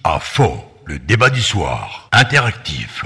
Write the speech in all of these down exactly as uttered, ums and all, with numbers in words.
À faux, le débat du soir, interactif.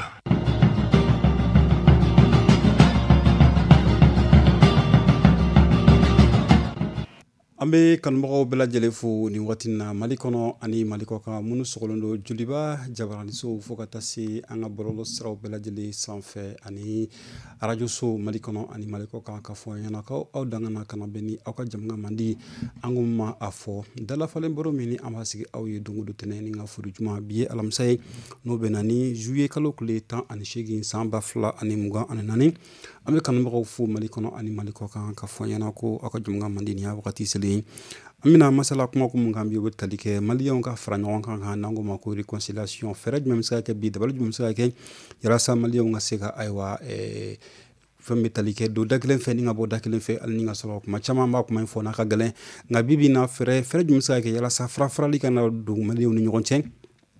An bɛ kanubagaw bɛɛ lajɛlen fo nin waati na Mali kɔnɔ ani Mali kɔ kan minnu sɔgɔlen don Joliba Jabaraniso fo ka taa se an ka bɔlɔlɔ siraw bɛɛ lajɛlen sanfɛ ani arajo so Mali kɔnɔ ani Mali kɔ kan ka fɔ an ɲɛna ko aw dangana ka na bɛn ni aw ka jamukan mandi an ko ma a fɔ dalafalen baro min an b'a sigi aw ye don o don tɛnɛ ni ka furu juma bi ye alamisa ye n'o bɛ na ni juillet kalo tile tan ani seegin san ba fila ani mugan ani naani an bɛ kanubagaw fo Mali kɔnɔ ani Mali kɔ kan ka fɔ an ɲɛna ko aw ka jamukan mandi nin y'a wagati selen an bɛna masala kuma ko mun kan bi o bɛ tali kɛ maliyɛnw ka fara ɲɔgɔn kan kan n'an ko ma ko réconciliation fɛɛrɛ jumɛn bɛ se ka kɛ bi dabali jumɛn bɛ se ka kɛ yalasa maliyɛnw ka se ka ayiwa ɛɛ fɛn bɛ tali kɛ don da kelen fɛ ni ka bɔ da kelen fɛ hali ni ka sɔrɔ kuma caman b'a kuma in fɔ n'a ka gɛlɛn nka bi bi in na fɛɛrɛ fɛɛrɛ jumɛn bɛ se ka kɛ yalasa fara farali kana don maliyɛnw ni ɲɔgɔn cɛ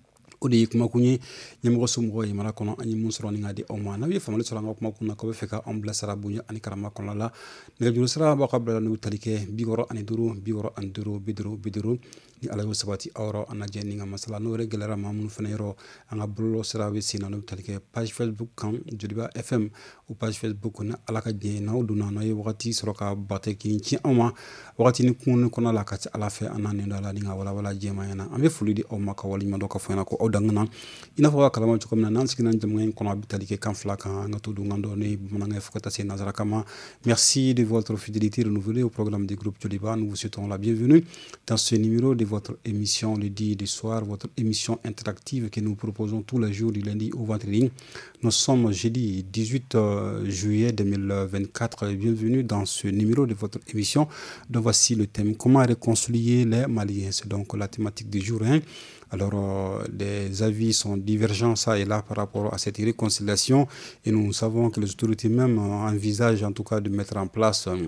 o de ye kumakun ye ɲɛmɔgɔ somɔgɔw ye mara kɔnɔ an ye mun sɔrɔ ni ka di aw ma n'aw ye faamuyali sɔrɔ an ka kumakun na k'aw bɛ fɛ k'an bilasira bonya ani karama kɔnɔna la nɛgɛjuru sira b'aw ka bila n'u tali kɛ bi wɔɔrɔ ani duuru bi wɔɔrɔ ani duuru bi duuru bi duuru ni ala y'o sabati aw yɔrɔ an lajɛ ni ka masala n'o yɛrɛ gɛlɛyara maa minnu fana yɔrɔ an ka bɔlɔlɔ sira bɛ sen na n'u tali kɛ page Facebook kan Joliba F M o page Facebook ni ala ka diɲɛ n'aw donna n'aw ye wagati sɔrɔ ka bate k'i ci anw ma wagati ni kun kɔnɔ la ka ca ala fɛ an n'a nin dɔ la ni ka walawala jɛmaya na an bɛ foli di aw ma ka waleɲuman dɔ ka fɔ ɲɛna ko aw dangana i n'a fɔ ka kalama cogo min na n'an sigira jamukan in kɔnɔ a bɛ tali kɛ kan fila kan an ka to dunkan dɔ ni bamanankan fo ka taa se nanzarakan ma merci de votre fidélité renouvelée au programme du groupe Joliba nous vous souhaitons la bienvenue dans ce numéro de votre émission le dit du soir votre émission interactive que nous proposons tous les jours du lundi au vendredi. Nous sommes jeudi dix-huit juillet deux mille vingt-quatre bienvenue dans ce numéro de votre émission donc voici le thème comment réconcilier les Maliens c'est donc la thématique du jour hein. Alors, euh, les avis sont divergents, ça et là, par rapport à cette réconciliation. Et nous savons que les autorités même euh, envisagent en tout cas de mettre en place euh,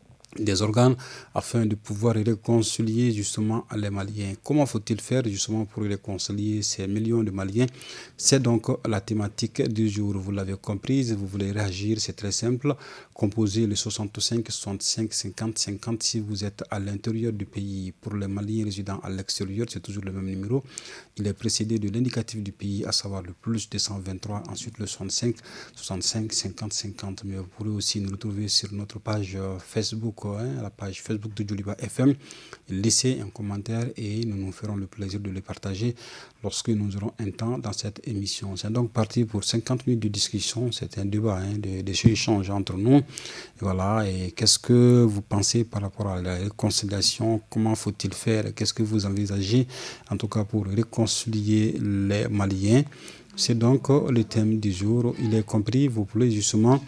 des organes afin de pouvoir réconcilier justement les Maliens. Comment faut-il faire justement pour réconcilier ces millions de Maliens? C'est donc la thématique du jour. Vous l'avez comprise, vous voulez réagir, c'est très simple. Composez le soixante-cinq soixante-cinq cinquante cinquante si vous êtes à l'intérieur du pays. Pour les Maliens résidant à l'extérieur, c'est toujours le même numéro. Il est précédé de l'indicatif du pays, à savoir le plus deux cent vingt-trois, ensuite le soixante-cinq soixante-cinq cinquante cinquante. Mais vous pourrez aussi nous retrouver sur notre page Facebook, hein, la page Facebook de Joliba F M. Laissez un commentaire et nous nous ferons le plaisir de le partager lorsque nous aurons un temps dans cette émission. C'est donc parti pour cinquante minutes de discussion. C'est un débat, hein, de, de ces échanges entre nous. Et voilà. Et qu'est-ce que vous pensez par rapport à la réconciliation? Comment faut-il faire? Qu'est-ce que vous envisagez, en tout cas, pour réconcilier les Maliens? C'est donc le thème du jour. Il est compris. Vous pouvez justement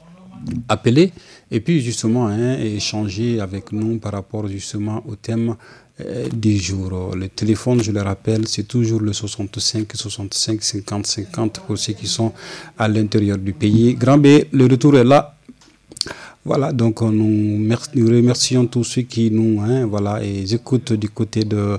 appeler et puis justement hein, échanger avec nous par rapport justement au thème euh, du jour. Le téléphone, je le rappelle, c'est toujours le soixante-cinq soixante-cinq cinquante cinquante pour ceux qui sont à l'intérieur du pays. Grand B, le retour est là. Voilà, donc nous, merci, nous remercions tous ceux qui nous hein, voilà, et écoutent du côté de,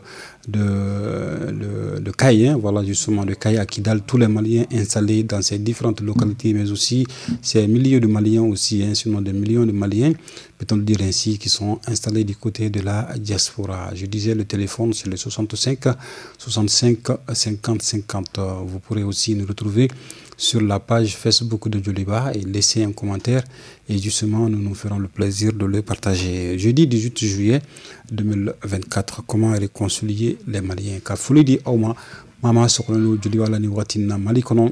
de, de, de Kaye, hein, voilà, justement, de Kaye à Kidal, tous les Maliens installés dans ces différentes localités, mais aussi ces milliers de Maliens aussi, hein, sinon des millions de Maliens, peut-on le dire ainsi, qui sont installés du côté de la diaspora. Je disais, le téléphone, c'est le soixante-cinq soixante-cinq cinquante cinquante. Vous pourrez aussi nous retrouver sur la page Facebook de Joliba et laisser un commentaire et justement nous nous ferons le plaisir de le partager. Jeudi dix-huit juillet deux mille vingt-quatre, comment réconcilier les Maliens? Car folie di Auma, Mama Sokolano Joliba la ni watina Malikono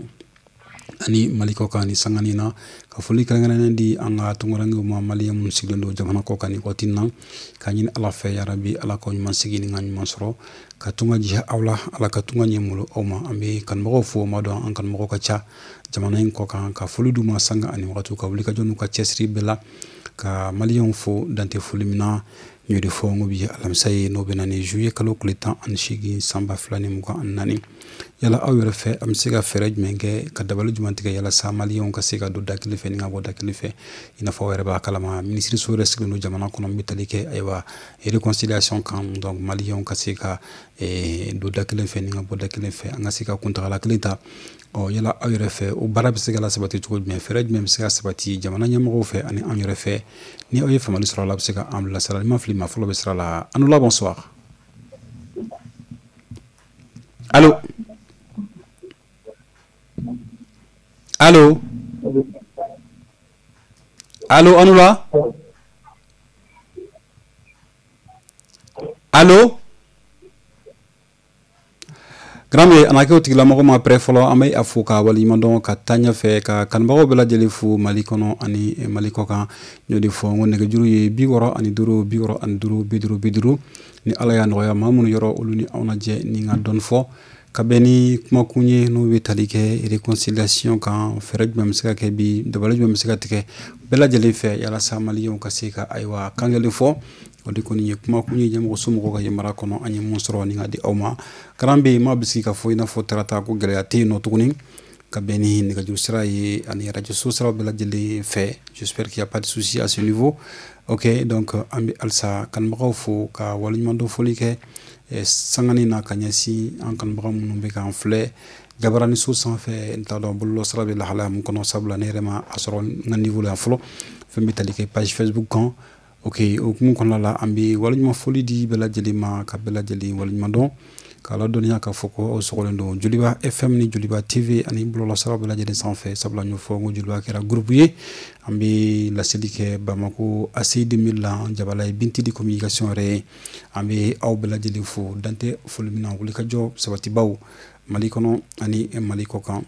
ani Maliko kani sanganina ka foli kalangana di anga tungurangi ma Malien mun siglondo jamana ko kani watina kanyin ala fe ya rabbi ala ko nyman sigini ngani masro ka tunga ji awla ala ka tunga nyemulu Auma ambe kan mo fo ma do an kan mo ka cha jamana en ko kan ka foli duma sanga ani watu ka wuli ka jonu ka chesri bela ka Malien fo dante foli mina nyodi fo ngobi alam say no benani juillet kalo kulita an shigi samba flani muko annani yala aw yore fe am siga ferej menge ka dabalu jumantiga yala sa Malien ka siga do dakile fe nga bo dakile fe ina fo were ba kalama ministre so resque no jamana kono mitalike aywa e réconciliation kan donc Malien ka siga e do dakile fe nga bo dakile fe nga siga kunta la klita o yala aw yore fe o barabi siga la sabati to me ferej mem siga sabati jamana nyamo fe ani an yore fe ni o yefa mali sura la siga am la sala ma fli ma flo be sura la anula bonsoir. Allô Allô Allô Anula Allô Grambe anake otigila mɔgɔ ma pɛrɛ fɔlɔ an bɛ a fo ka waliɲuman dɔn ka taa ɲɛfɛ ka kanubagaw bɛɛ lajɛlen fo Mali kɔnɔ ani Mali kɔ kan n y'o de fɔ n ko nɛgɛjuru ye bi wɔɔrɔ ani duuru bi wɔɔrɔ ani duuru bi duuru bi duuru ni Ala y'a nɔgɔya maa minnu yɔrɔ olu ni anw lajɛ ni ka dɔɔni fɔ ka bɛn ni kumakun ye n'u bɛ tali kɛ réconciliation kan fɛɛrɛ jumɛn bɛ se ka kɛ bi dabali jumɛn bɛ se ka tigɛ bɛɛ lajɛlen fɛ yalasa maliyɛnw ka se ka ayiwa kan kelen fɔ o de kɔni ye kumakun ye ɲɛmɔgɔ somɔgɔw ka yamaruya kɔnɔ an ye mun sɔrɔ ni ka di aw ma karan bɛ yen maa bɛ se ka fɔ i n'a fɔ tarata ko gɛlɛya tɛ yen nɔ tuguni ka bɛn ni nɛgɛjuru sira ye ani radio so siraw bɛɛ lajɛlen fɛ j'espère qu'il y a pas de souci à ce niveau ok donc an bɛ halisa kanubagaw fo ka waliɲuman dɔn fɔli kɛ sangani na ka ɲɛsin an kanubaga minnu bɛ k'an filɛ jabarani so sanfɛ n t'a dɔn bɔlɔlɔ sira bɛ lahalaya mun kɔnɔ sabula ne yɛrɛ ma a sɔrɔ n ka niveau la yan fɔlɔ fɛn bɛ tali kɛ page Facebook kan ok o hukumu kɔnɔna la an bɛ waliɲuman fɔli di bɛɛ lajɛlen ma ka bɛɛ lajɛlen waliɲuman dɔn k'a ladɔnniya k'a fɔ ko aw sɔgɔlen don Joliba F M ni Joliba T V ani bɔlɔlɔ siraw bɛɛ lajɛlen sanfɛ sabula n y'o fɔ n ko Joliba kɛra groupe ye an bɛ laseli kɛ Bamako A C deux mille la Jabala ye Binti di communication yɛrɛ ye an bɛ aw bɛɛ lajɛlen fo dan tɛ foli min na wulikajɔ sabatibaw Mali kɔnɔ ani Mali kɔ kan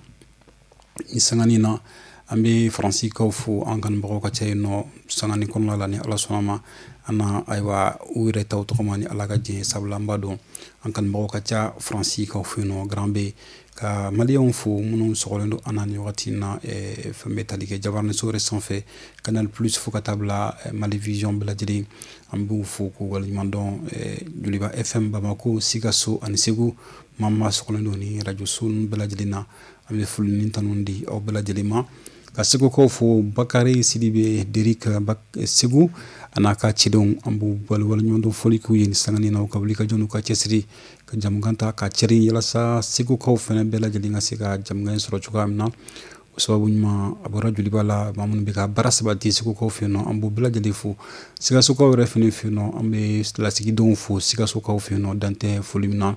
ni sangani na an bɛ Faransikaw fo an kanubagaw ka ca yen nɔ sangani kɔnɔna la ni Ala sɔnna ma an na ayiwa u yɛrɛ taw tɔgɔma ni Ala ka jɛn ye sabula an b'a dɔn an kanubagaw ka ca Faransikaw fɛ yen nɔ Grand B ka maliyɛnw fo minnu sɔgɔlen don an na ni wagati in na fɛn bɛ tali kɛ jabaraniso yɛrɛ sanfɛ Canal Plus fo ka taa bila Mali Vision bɛɛ lajɛlen an b'u fo k'u waliɲuman dɔn Joliba F M Bamako Sikaso ani Segu maa min sɔgɔlen don ni radio so ninnu bɛɛ lajɛlen na an bɛ foli ni tanu di aw bɛɛ lajɛlen ma ka Segukaw fo Bakari Sidibe Derik Segu a n'a ka cidenw an b'u waliɲuman dɔn fɔli k'u ye ni sangani na u ka wulikajɔ n'u ka cɛsiri ka jamukan ta ka cɛrin yalasa Segukaw fana bɛɛ lajɛlen ka se ka jamukan sɔrɔ cogoya min na o sababu ɲuman a bɔra Joliba la maa minnu bɛ ka baara sabati Segukaw fɛ yen nɔ an b'u bɛɛ lajɛlen fo Sikasokaw yɛrɛ fana fɛ yen nɔ an bɛ lasigidenw fo Sikasokaw fɛ yen nɔ dan tɛ foli min na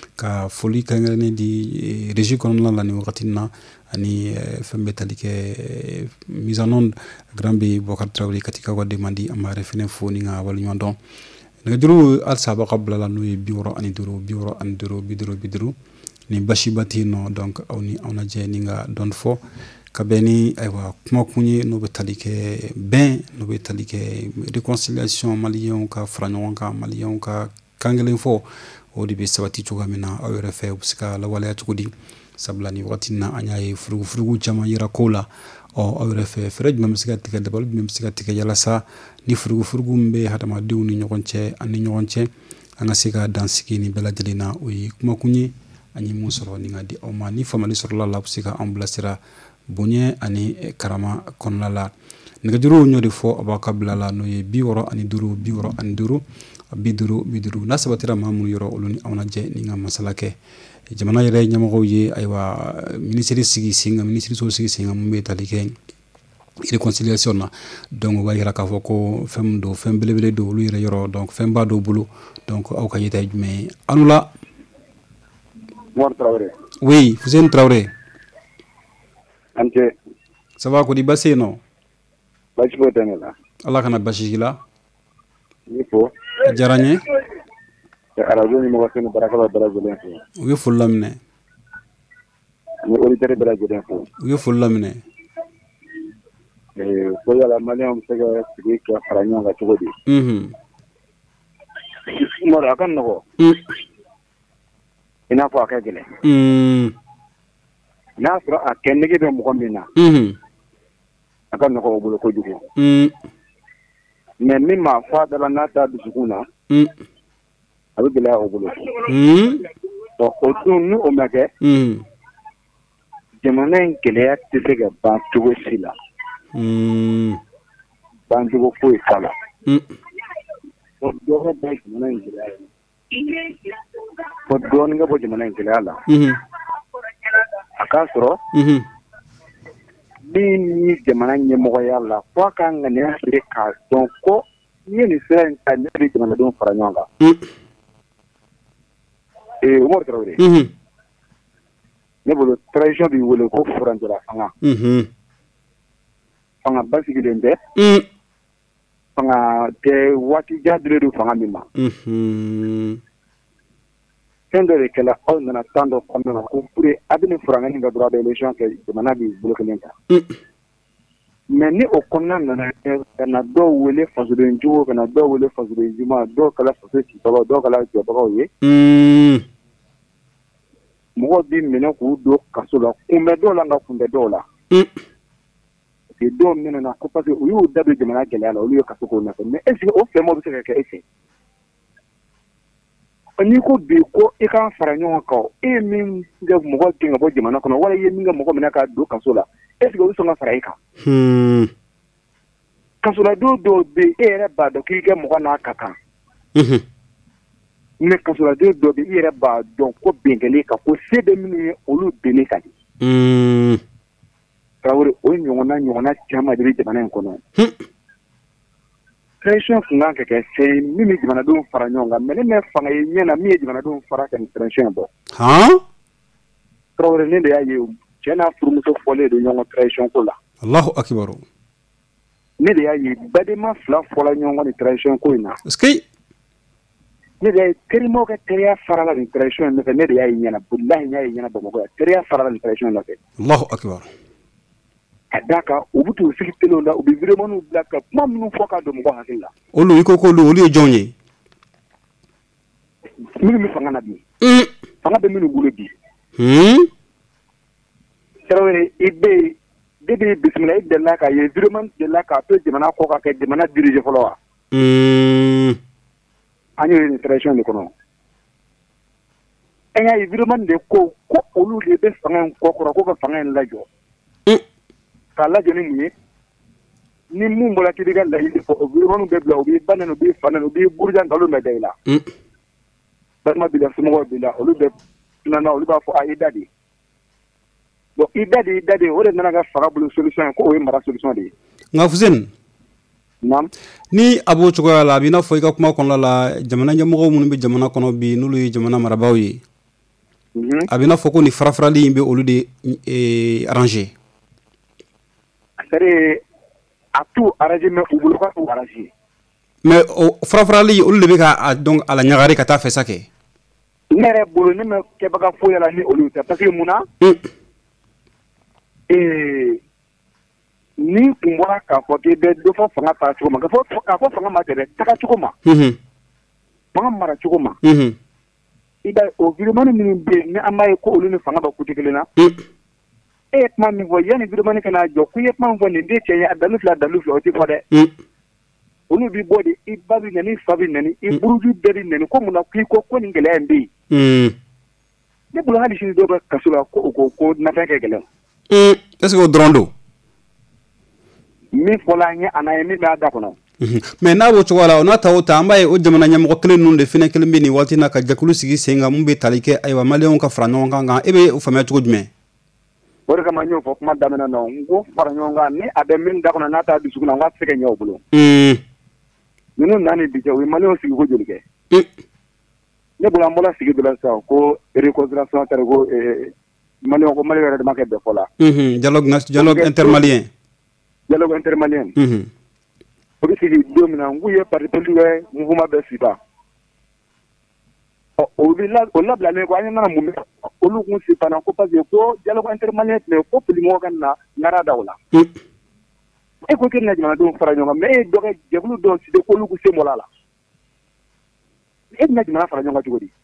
ka foli kɛrɛnkɛrɛnnen di régie kɔnɔna la nin wagati in na ani fɛn bɛ tali kɛ mise en onde Grand B Boubacar Traoré Katika ka demandi an b'a yɛrɛ fana fo ni ka waliɲuman dɔn nɛgɛjuru halisa b'a ka bila la n'o ye bi wɔɔrɔ ani duuru bi wɔɔrɔ ani duuru bi duuru bi duuru ni basiba tɛ yen nɔ donc aw ni aw lajɛ ni ka dɔɔni fɔ ka bɛn ni ayiwa kumakun ye n'o bɛ tali kɛ bɛn n'o bɛ tali kɛ réconciliation maliyɛnw ka fara ɲɔgɔn kan maliyɛnw ka kan kelen fɔ o de bɛ sabati cogoya min na aw yɛrɛ fɛ u bɛ se ka lawaleya cogo di sabula ni wagati in na an y'a ye furugufurugu caman yera kow la ɔ aw yɛrɛ fɛ fɛɛrɛ jumɛn bɛ se ka tigɛ dabali jumɛn bɛ se ka tigɛ yalasa ni furugufurugu min bɛ hadamadenw ni ɲɔgɔn cɛ an ni ɲɔgɔn cɛ an ka se ka dansigi nin bɛɛ lajɛlen na o ye kumakun ye an ye mun sɔrɔ ni ka di aw ma ni faamali sɔrɔla la a bɛ se ka an bilasira bonya ani karama kɔnɔna la nɛgɛjuru y'o de fɔ a b'a ka bila la n'o ye bi wɔɔrɔ ani duuru bi wɔɔrɔ ani duuru bi duuru bi duuru n'a sabatira maa minnu yɔrɔ olu ni anw lajɛ ni ka masala kɛ jamana yɛrɛ ɲɛmɔgɔw ye ayiwa minisiri sigi sen kan minisiriso sigi sen kan mun bɛ tali kɛ réconciliation na donc o b'a yira k'a fɔ ko fɛn min don fɛn belebele don olu yɛrɛ yɔrɔ donc fɛn b'a dɔw bolo donc aw ka yeta ye jumɛn ye anu la Mor Traoré oui Fuseni Traoré ante ça va kodi basi yen nɔ basi foyi tɛ ne la ala kana basi k'i la i fo a diyara n ye arajo ɲɛmɔgɔ fɛnɛ baarakɛlaw bɛɛ lajɛlen fo u ye foli laminɛ ni auditeur bɛɛ lajɛlen fo u ye foli laminɛ ko yala maliyɛnw bɛ se ka sigi ka fara ɲɔgɔn kan cogo di unhun Mor a ka nɔgɔ i n'a fɔ a ka gɛlɛn n'a sɔrɔ a kɛ nege bɛ mɔgɔ min na a ka nɔgɔ o bolo kojugu mais min ma fɔ a da la n'a t'a dusukun na a bɛ gɛlɛya o bolo bon o don ni o ma kɛ jamana in gɛlɛya tɛ se ka ban cogo si la ban cogo foyi t'a la donc dɔgɔ bɛ jamana in gɛlɛya ye fo dɔɔnin ka bɔ jamana in gɛlɛya la a k'a sɔrɔ min ni jamana ɲɛmɔgɔya la fo a ka ŋaniya siri k'a dɔn ko ni ye nin sira in ta ne bɛ jamanadenw fara ɲɔgɔn kan ee Umaru Tarawele ne bolo tradition bi wele ko furanjara fanga mhm fanga basigilen tɛ mm fanga tɛ waati jadire do fanga min ma mhm fɛn dɔ de kɛla aw nana tan dɔ kɔnɔna na ko pour a bɛ nin furankɛni ka droit d'élection kɛ jamana b'i bolo kelen kan mais ni o kɔnɔna nana kɛ ka na dɔw wele fasoden jugu ka na dɔw wele fasoden juma dɔw kɛla faso cibagaw dɔw kɛla jɔbagaw ye mɔgɔw b'i minɛ k'u don kaso la kunbɛ dɔw la nka kunbɛ dɔw la parce que dɔw minɛna ko parce que u y'u da don jamana gɛlɛya la olu ye kaso k'o nɔfɛ mais est ce que o fɛnmaw bɛ se ka kɛ e fɛ n'i ko bi ko i k'an fara ɲɔgɔn kan e ye min kɛ mɔgɔ gɛn ka bɔ jamana kɔnɔ wala i ye min kɛ mɔgɔ minɛ k'a don kaso la est ce que o bɛ sɔn ka fara i kan kasoladenw dɔw bɛ yen e yɛrɛ b'a dɔn k'i kɛ mɔgɔ n'a ka kan mais kasoladenw dɔw bɛ yen i yɛrɛ b'a dɔn ko bɛnkɛlen kan ko se bɛ minnu ye olu bɛnnen ka di Traoré o ɲɔgɔnna ɲɔgɔnna caman de bɛ jamana in kɔnɔ transition kun kan ka kɛ fɛn min bɛ jamanadenw fara ɲɔgɔn kan mais ne mɛ fanga ye ɲɛ na min ye jamanadenw fara ka nin transition bɔ Traoré ne de y'a ye cɛ n'a furumuso fɔlen don ɲɔgɔn transition ko la Allahu akibaru ne de y'a ye badema fila fɔla ɲɔgɔn ni transition ko in na est-ce que ne de y'a ye terimaw ka teriya farala nin transition in nɔfɛ ne de y'a ye ɲɛna bilahi n y'a ye ɲɛna Bamakɔ yan teriya farala nin transition in nɔfɛ Allahu akibaru ka d'a kan u bɛ t'u sigi telew la u bɛ videomaniw bila ka kuma minnu fɔ ka don mɔgɔ hakili la olu i ko k'olu olu ye jɔn ye minnu bɛ fanga na bi fanga bɛ minnu bolo bi Traoré i bɛ yen depuis bisimila i delila k'a ye videoman delila k'a to jamana kɔ ka kɛ jamana dirige fɔlɔ wa an y'o ye nin transition de kɔnɔ an y'a ye videoman de ko ko olu de bɛ fanga in kɔ kɔrɔ ko ka fanga in lajɔ k'a lajɔ ni mun ye ni mun bɔra k'i bɛ ka laɲini fɔ o videoman bɛ bila u b'i ba nɛni u b'i fa nɛni u b'i buruja nkalon bɛ da i la balima b'i la somɔgɔw b'i la olu bɛ tunana olu b'a fɔ a i da de bon i da de i da de o de nana ka fanga bolo solution ye ko o ye mara solution de ye nka Fuseni naam ni a b'o cogoya la a b'i n'a fɔ i ka kuma kɔnɔna la jamana ɲɛmɔgɔw minnu bɛ jamana kɔnɔ bi n'olu ye jamana marabaaw ye a b'i n'a fɔ ko nin farafarali in bɛ olu de arranger c'est-à-dire a t'u arranger mais u bolo ka t'u arranger mais o farafarali olu de bɛ ka donc a la ɲagari ka taa fɛsa kɛ ne yɛrɛ bolo ne ma kɛbaga foyi la ni olu tɛ parce que mun na ee ni kun bɔra k'a fɔ k'i bɛ dɔ fɔ fanga ta cogo ma k'a fɔ k'a fɔ fanga ma tɛ dɛ taga cogo ma fanga mara cogo ma i b'a ye o videomani minnu bɛ yen ni an b'a ye ko olu ni fanga bɛ kuti kelen na e ye kuma min fɔ yanni videomani ka n'a jɔ ko i ye kuma min fɔ nin den cɛ ye a dalu fila dalu fila o tɛ fɔ dɛ olu b'i bɔ de i ba bɛ nɛni i fa bɛ nɛni i buruju bɛɛ bɛ nɛni ko mun na k'i ko ko nin gɛlɛya in bɛ yen ne bolo hali sini dɔw bɛ kaso la ko o ko ko nafɛn kɛ gɛlɛn est-ce que o dɔrɔn don min fɔla an ye a n'a ye min b'a da kɔnɔ mais n'a b'o cogoya la o n'a ta o ta an b'a ye o jamana ɲɛmɔgɔ kelen ninnu de fɛnɛ kelen bɛ nin waati na ka jɛkulu sigi sen kan mun bɛ tali kɛ ayiwa maliyɛnw ka fara ɲɔgɔn kan kan e bɛ o faamuya cogo jumɛn o de kama n y'o fɔ kuma daminɛ na n ko fara ɲɔgɔn kan ni a bɛ min da kɔnɔ n'a t'a dusukun na n k'a tɛ se ka ɲɛ o bolo ninnu nana bi cɛ u ye maliyɛnw sigi ko joli kɛ ne bolo an bɔra sigi dɔ la sisan ko réconciliation tɛ ko maliyɛnw ko maliyɛnw yɛrɛ de ma kɛ bɛɛ fɔ la dialogue dialogue intermalien dialogue intermalien o bɛ sigi don min na n k'u ye parti politique wɛrɛ mouvement bɛɛ sigi ba ɔ o bɛ la o labilalen ko an ye nana mun bɛ olu kun si fana ko parce que ko dialogue intermalien tun bɛ ko politique ka na ŋara da o la e ko k'i na jamanadenw fara ɲɔgɔn kan mais e ye dɔ kɛ jɛkulu dɔw sigi k'olu kun se bɔra a la e bɛna jamana fara ɲɔgɔn kan cogo di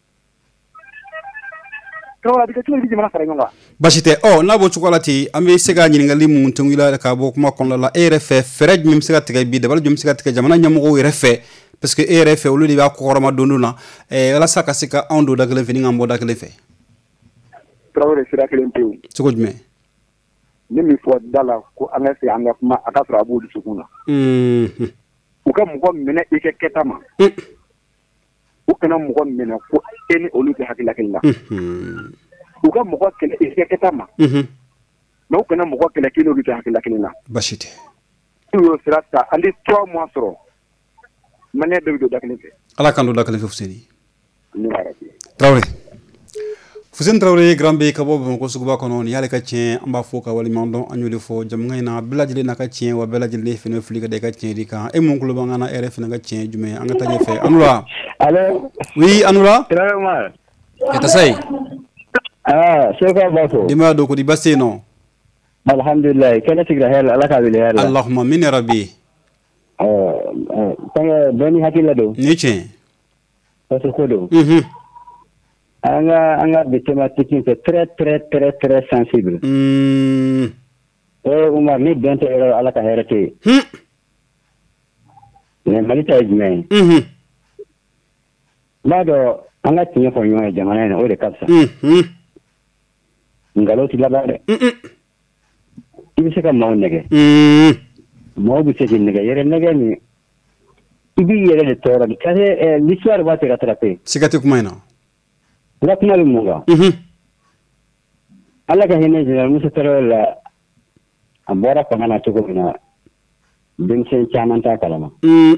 Traoré a bɛ kɛ cogo di jamana fara ɲɔgɔn kan basi tɛ ɔ n'a b'o cogo la ten an bɛ se ka ɲininkali mun tɛnku i la k'a bɔ kuma kɔnɔna la e yɛrɛ fɛ fɛɛrɛ jumɛn bɛ se ka tigɛ bi dabali jumɛn bɛ se ka tigɛ jamana ɲɛmɔgɔw yɛrɛ fɛ parce que e yɛrɛ fɛ olu de b'a kɔkɔrɔma don dɔ la walasa ka se ka anw don da kelen fɛ ni k'an bɔ da kelen fɛ Traoré sira kelen pewu cogo jumɛn ne min fɔ da la ko an ka se an ka kuma a ka sɔrɔ a b'o dusukun na u ka mɔgɔ minɛ i kɛ kɛta ma u kana mɔgɔ minɛ ko e ni olu tɛ hakilila kelen na u ka mɔgɔ kɛlɛ i kɛ kɛta ma mais u kana mɔgɔ kɛlɛ k'i n'olu tɛ hakilila kelen na basi tɛ n'u y'o sira ta an bɛ trois mois sɔrɔ maliyɛn bɛɛ bɛ don da kelen fɛ ala k'an don da kelen fɛ Fuseni ne b'a rabi Traoré Fusen Traoré Grambe ka bɔ Bamakɔ suguba kɔnɔ ni y'ale ka tiɲɛ an b'a fɔ ka waleɲuman dɔn an y'o de fɔ jamukan in na bɛɛ lajɛlen n'a ka tiɲɛ wa bɛɛ lajɛlen fɛnɛ fili ka da i ka tiɲɛ di kan e mun kulo b'an na e yɛrɛ fɛnɛ ka tiɲɛ jumɛn an ka taa ɲɛfɛ Anula. Allo. Oui Anula. Traoré. Eta sai. Ah, seka bafo. Dima do ko di basse no. Alhamdulillah kana tigra hel ala ka bil hel. Allahumma min rabbi. Euh tanga bani hakila do. Ni tiɲɛ. Parce que do. Mhm. Anga anga des thématiques c'est très très très très sensible. Mm. Eh Umar ni bente ala ka herete. Hmm. Ne malita ejme. Mhm. Mado anga tinya ko nyoy jamana na o de kapsa. Mhm. Ngalo ti labare. Mhm. Ibi se ka maw nege. Mhm. Maw bi se nege yere nege ni. Ibi yere le tora di kase l'histoire va te rattraper. Sigati kuma ina. La kuma lu munga. Mhm. Alla ka hene general Musa Traoré la ambora ko mana to ko na den sen chaman ta kalama. Mhm.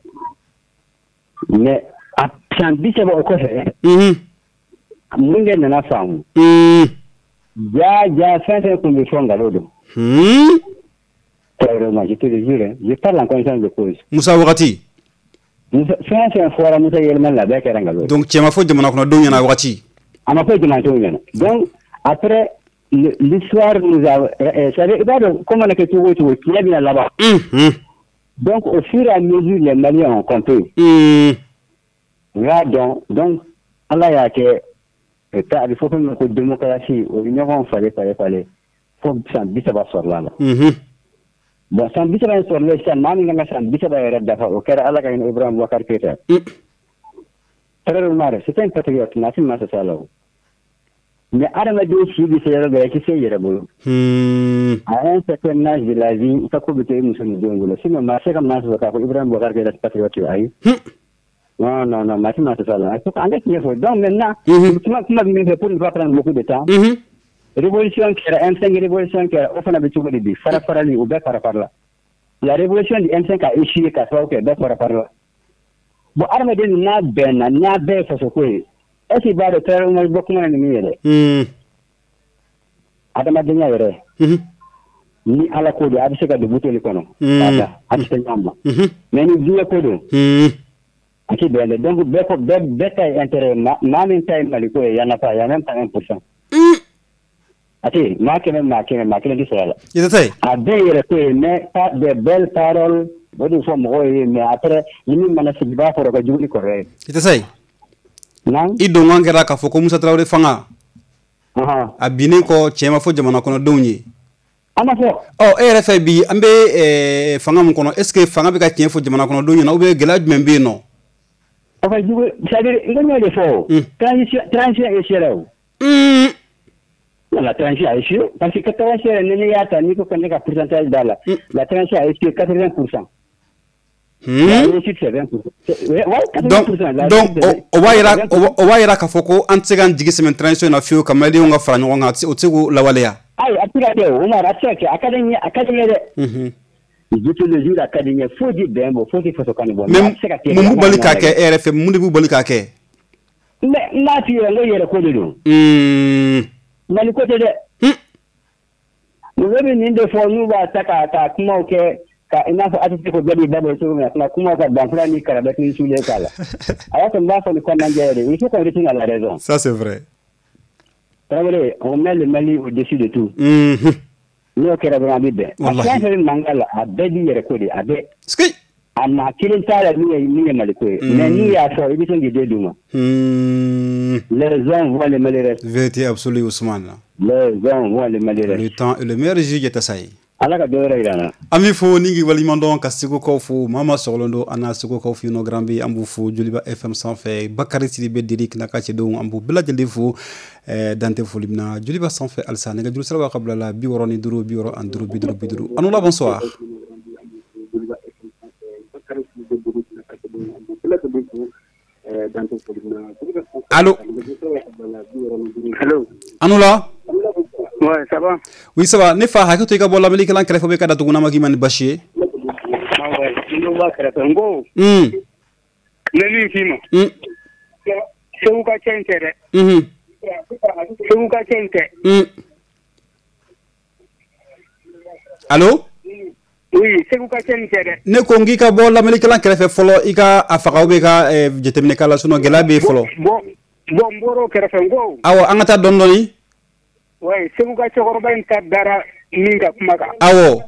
Mais a san bise ba ko fe. Mhm. Mun ge na famu. Mhm. Ja ja fin fin ko mi fonga lodo. Mhm. Traoré ma je te le jure, je parle en conscience de cause. Musa wakati. Musa fin fin fora Musa yelman la ba kera ngalo. Donc cema fo jamana kono don yana wakati. Ama ko jama to yana. Donc après l'histoire nous a euh, ça veut dire comment on a que tu vois tu vois qui est bien là-bas. Mhm. Donc au fur et à mesure les Maliens ont compris. Mhm. Là donc donc Allah ya que il faut que la démocratie au union fallait fallait fallait faut ça bisa ba sor là. Mhm. Bon ça bisa ba sor le ça mami nga ça bisa ba red dafa au kera Allah ka Ibrahim Wakar Keita. Très mal, c'est un patriote national ça là. Mais Adama Diop suivi c'est le qui c'est yérabo. Hmm. À un certain âge de la vie, il faut que tu aies musulman dongolo. Sinon, ma chère maman va faire Ibrahim Boubacar qui est patriote aïe. Non non non, ma chère ça là. Il faut qu'en fait donc maintenant, tu m'as tu m'as mis pour ne pas prendre beaucoup de temps. Révolution qui est M cinq révolution qui est au fond avec tout le monde. Fara fara li ou bien fara fara. La révolution du M cinq a échoué qu'à soit que bien fara fara. Bon, Adama Diop n'a ben n'a ben faut se quoi. Est-ce qu'il va de faire un beaucoup moins de mieux? Hmm. Adama Diop yere. Mhm. Ni ala ko de abise ka de buteli kono. Ada abise nyamba. Mhm. Mais ni diya ko do. Hmm. Aki bele donc be ko be be tay intérêt ma ma min tay mali ko ya na pas ya même pas un pour cent. Hmm. Ati ma ke même ma ke ma ke di sala. Ita sai. A be yere ko mais pas de belles paroles. Bodi fo mo mais après ni mana se ba fo ka juli ko re. Ita sai. Nan Ido ngangera ka fo ko Musa Traoré fanga. aha Abine ko cema fo jamana kono donye. ama fo Oh, e yɛrɛ fɛ bi an bɛ eh, fanga mun kɔnɔ est-ce que fanga bɛ ka tiɲɛ fɔ jamana kɔnɔ don ɲɛna ou bien gɛlɛya jumɛn bɛ yen nɔ? o ka jugu c'est-à-dire ngol de fo transition transition est chéro. Hmm. La transition a échoué parce que quand on cherche ne ya ta ni ko connaît ka pourcentage d'ala la transition a échoué quatre-vingts pour cent. Hmm. Donc donc o b'a yira o b'a yira k'a fɔ ko an tɛ se k'an jigi sɛmɛ transition na fiyewu ka maliyɛnw ka fara ɲɔgɔn kan o tɛ se k'o lawaleya. Ayi a tɛ ka kɛ o Umar a tɛ se ka kɛ a ka di n ye a ka di n ye dɛ. Mhm. Je te le jure a ka di n ye fo di bɛn bɔ fo di faso kan bɔ. Mais mun b'u bali k'a kɛ e yɛrɛ fɛ mun de b'u bali k'a kɛ? Mais n b'a f'i ye n ko yɛrɛ ko de don. Hmm. Mali ko tɛ dɛ. Hmm. Olu bɛ nin de fɔ n'u b'a ta ka ka kumaw kɛ ka i n'a fɔ A T T ko bɛɛ b'i da bɔ cogo min na ka kumaw ka banfula ni karabɛ ni sulen k'a la. A y'a sɔrɔ n b'a fɔ ni kɔnɔnajɛ yɛrɛ il faut qu'on retienne la raison. Ça c'est vrai. Traoré, on met le Mali au-dessus de tout. Mhm. N'o kɛra dɔrɔn a bɛ bɛn. Wallahi. A fɛn fɛn bɛ mankan la a bɛɛ b'i yɛrɛ ko de a bɛɛ. Ski. A maa kelen t'a la min ye min ye Mali ko ye. Mais n'u y'a fɔ i bɛ se k'i den d'u ma. Hmm. Les hommes voient le Mali reste. Vérité absolue Ousmane. Les hommes voient le Mali reste. Le temps est le meilleur juge de Tassaï. Ala ka dɔ wɛrɛ yira n na. Ami fo ningi walimandon ka sego kaw fo mama soglondo ana sego kaw fi no grambi ambu fo Joliba F M sanfɛ Bakari Sidibe Dirik na ka cedon ambu bela jelde fo eh, dante fo limna Joliba sanfɛ alsa nega julu sala qabla la bi woroni duro bi woro anduro bi duro bi duro anu la bonsoir. Allô. Allô. Anu la. Ouais, ça va. Oui, ça va. Ne fa hakito ka bola meli kala kala fo be ka datu na magi man bashi. Ah ouais, nous va faire un go. Hmm. Ne lui fimo. Hmm. C'est où ka chente de. Mhm. Segu ka cɛ tɛ. Mm. Allo? Oui, Segu ka cɛ tɛ dɛ. Ne ko ngi ka bɔ lamɛlikɛla kɛrɛfɛ fɔlɔ i ka a faga bɛ ka jateminɛ kala sunɔ gɛlɛya bɛ fɔlɔ. Bon bon boro kɛrɛfɛ ngo. Awɔ an ka taa dɔn dɔni. Oui, Segu ka cɛkɔrɔba in ta dara min ka kuma kan. Awɔ.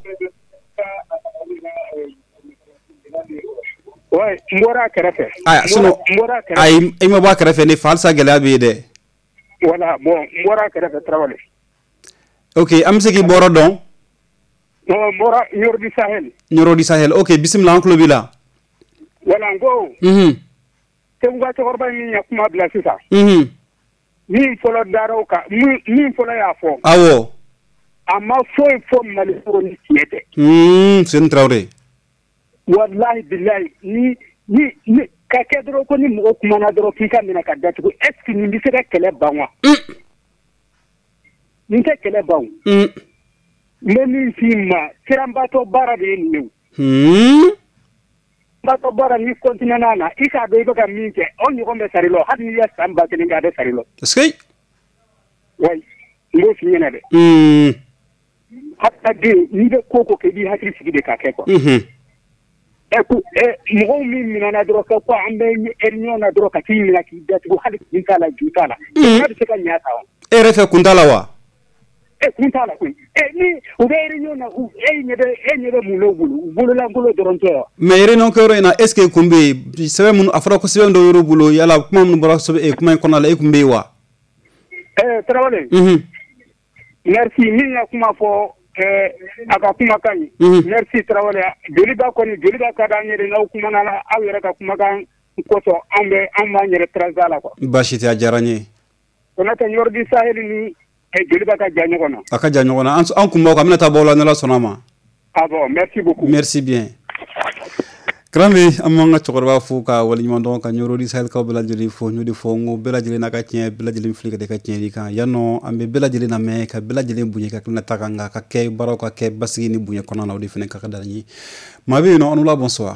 Ouais, mbora kɛrɛfɛ. Aya sunɔ ayi i ma bɔ a kɛrɛfɛ ni falsa gɛlɛya bɛ dɛ. Voilà, bon mbora kɛrɛfɛ Tarawele. OK, an bɛ se k'i bɔrɔ dɔn. Non, mbora Yordi Sahel. Yordi Sahel. OK, bismillah an tulo b'i la. Voilà ngo. Mhm. Segu ka cɛkɔrɔba min ya kuma bila sisan. Mhm. Min fɔlɔ daraw kan, min fɔlɔ y'a fɔ. Awɔ. A ma foyi fɔ Mali kɔnɔ ni tiɲɛ tɛ. Hmm, Seni Traoré. Wallahi billahi ni ni ni ka kɛ dɔrɔn ko ni mɔgɔ kumana dɔrɔn k'i ka minɛ ka datugu est ce que nin bɛ se ka kɛlɛ ban wa? Nin tɛ kɛlɛ ban. N bɛ min f'i ma siranbatɔ baara de ye nin ye. Hmm. Batɔ baara ni continue n'a na i k'a dɔn i bɛ ka min kɛ aw ɲɔgɔn bɛ sari lɔ hali n'i ye san ba kelen kɛ a bɛ sari lɔ. Est-ce que? Oui, n b'o f'i ɲɛna dɛ. Hmm. Hadamaden n'i bɛ ko o ko kɛ i b'i hakili sigi de k'a kɛ quoi. Mhm. Écoute, mɔgɔw min minɛna dɔrɔn ka ko an bɛ réunion na dɔrɔn ka t'i minɛ k'i datugu hali kun t'a la ju t'a la. Jamana bɛ se ka ɲɛ ta wa? E yɛrɛ fɛ kun t'a la wa? E kun t'a la koyi. E ni u bɛ réunion na e ɲɛ bɛ e ɲɛ bɛ mun na u bolo? U bololankolon dɔrɔn tɛ wa? Mais réunion kɛyɔrɔ in na est ce que kun bɛ yen sɛbɛn minnu a fɔra ko sɛbɛn dɔ y'olu bolo yala kuma minnu bɔra sɛbɛn kuma in kɔnɔna la e kun bɛ yen wa? Ɛɛ Tarawele. Mhm. Merci min ka kuma fɔ a ka kumakan ɲi. Merci Tarawele. Joli b'a kɔni joli b'a ka d'an yɛrɛ n'aw kumana la aw yɛrɛ ka kumakan kosɔn an bɛ an b'an yɛrɛ tracer la quoi. Baasi tɛ a diyara n ye. Konatɛ Yordi Sahel ni joli b'a ka jan ɲɔgɔn na. A ka jan ɲɔgɔn na an kun b'aw kan an bɛna taa bɔ la n'Ala sɔnna ma. Ah bon, merci beaucoup. Merci bien. Karambe an b'an ka cɛkɔrɔba fo ka waleɲuman dɔn ka Yordi Sahel kaw bɛɛ lajɛlen fo n y'o de fɔ n ko bɛɛ lajɛlen n'a ka tiɲɛ bɛɛ lajɛlen fili ka da i ka tiɲɛli kan yan nɔ an bɛ bɛɛ lajɛlen lamɛn ka bɛɛ lajɛlen bonya ka hakilina ta kan nka ka kɛ baaraw ka kɛ basigi ni bonya kɔnɔna na o de fana ka ka d'an ye maa bɛ yen nɔ an n'ula bonsoir.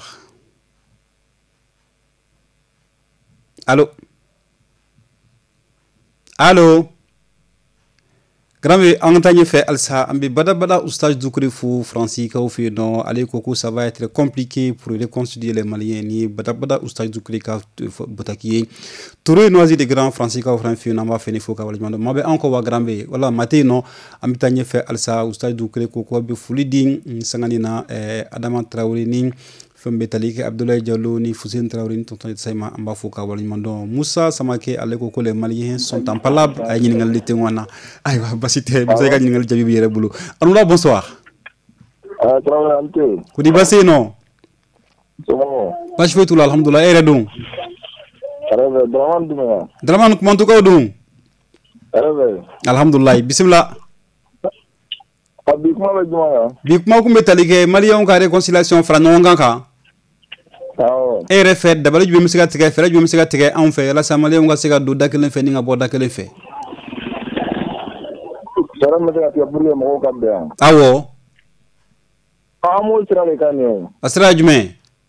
Allo allo Karambe an ka taa ɲɛfɛ halisa an bɛ badabada oustaz Dukure fo Faransi kaw fɛ yen nɔ ale ko ko ça va être compliqué pour reconstituer les Maliens ni badabada oustaz Dukure ka butaki ye Touré Noisy de Grand Faransi kaw fana fɛ yen nɔ an b'a fɛ ni fo ka waleɲuman dɔn maa bɛ an kɔ wa Karambe wala maa tɛ yen nɔ an bɛ taa ɲɛfɛ halisa oustaz Dukure ko ko a bɛ foli di sangani na Adama Traoré ni fɛn bɛ tali kɛ Abdoulaye Diallo ni Fuseni Traoré ni tonton Sayima an b'a fɔ ka waleɲuman dɔn Musa Samake ale ko ko les Maliens sont en palabre a ye ɲininkali de tɛ ŋɔna ayiwa basi tɛ muso ka ɲininkali jaabi b'i yɛrɛ bolo anula bonsoir. Ah Traoré an tɛ. Kodi basi yen nɔ. Somɔgɔw. Basi foyi t'u la alhamdulilah e yɛrɛ dun. Kɛrɛfɛ Dramane Dunbuya. Dramane kumantukaw dun. Kɛrɛfɛ. Alhamdulilah bisimila. A bi kuma bɛ jumɛn kan. Bi kuma kun bɛ tali kɛ Maliens ka réconciliation fara ɲɔgɔn kan kan. Awɔ. E yɛrɛ fɛ dabali jumɛn bɛ se ka tigɛ fɛɛrɛ jumɛn bɛ se ka tigɛ anw fɛ walasa Maliens ka se ka don da kelen fɛ ni ka bɔ da kelen fɛ. Fɛɛrɛ min bɛ se ka tigɛ pour que mɔgɔw ka bɛn yan. Awɔ. An b'o sira de kan nin ye. A sira ye jumɛn.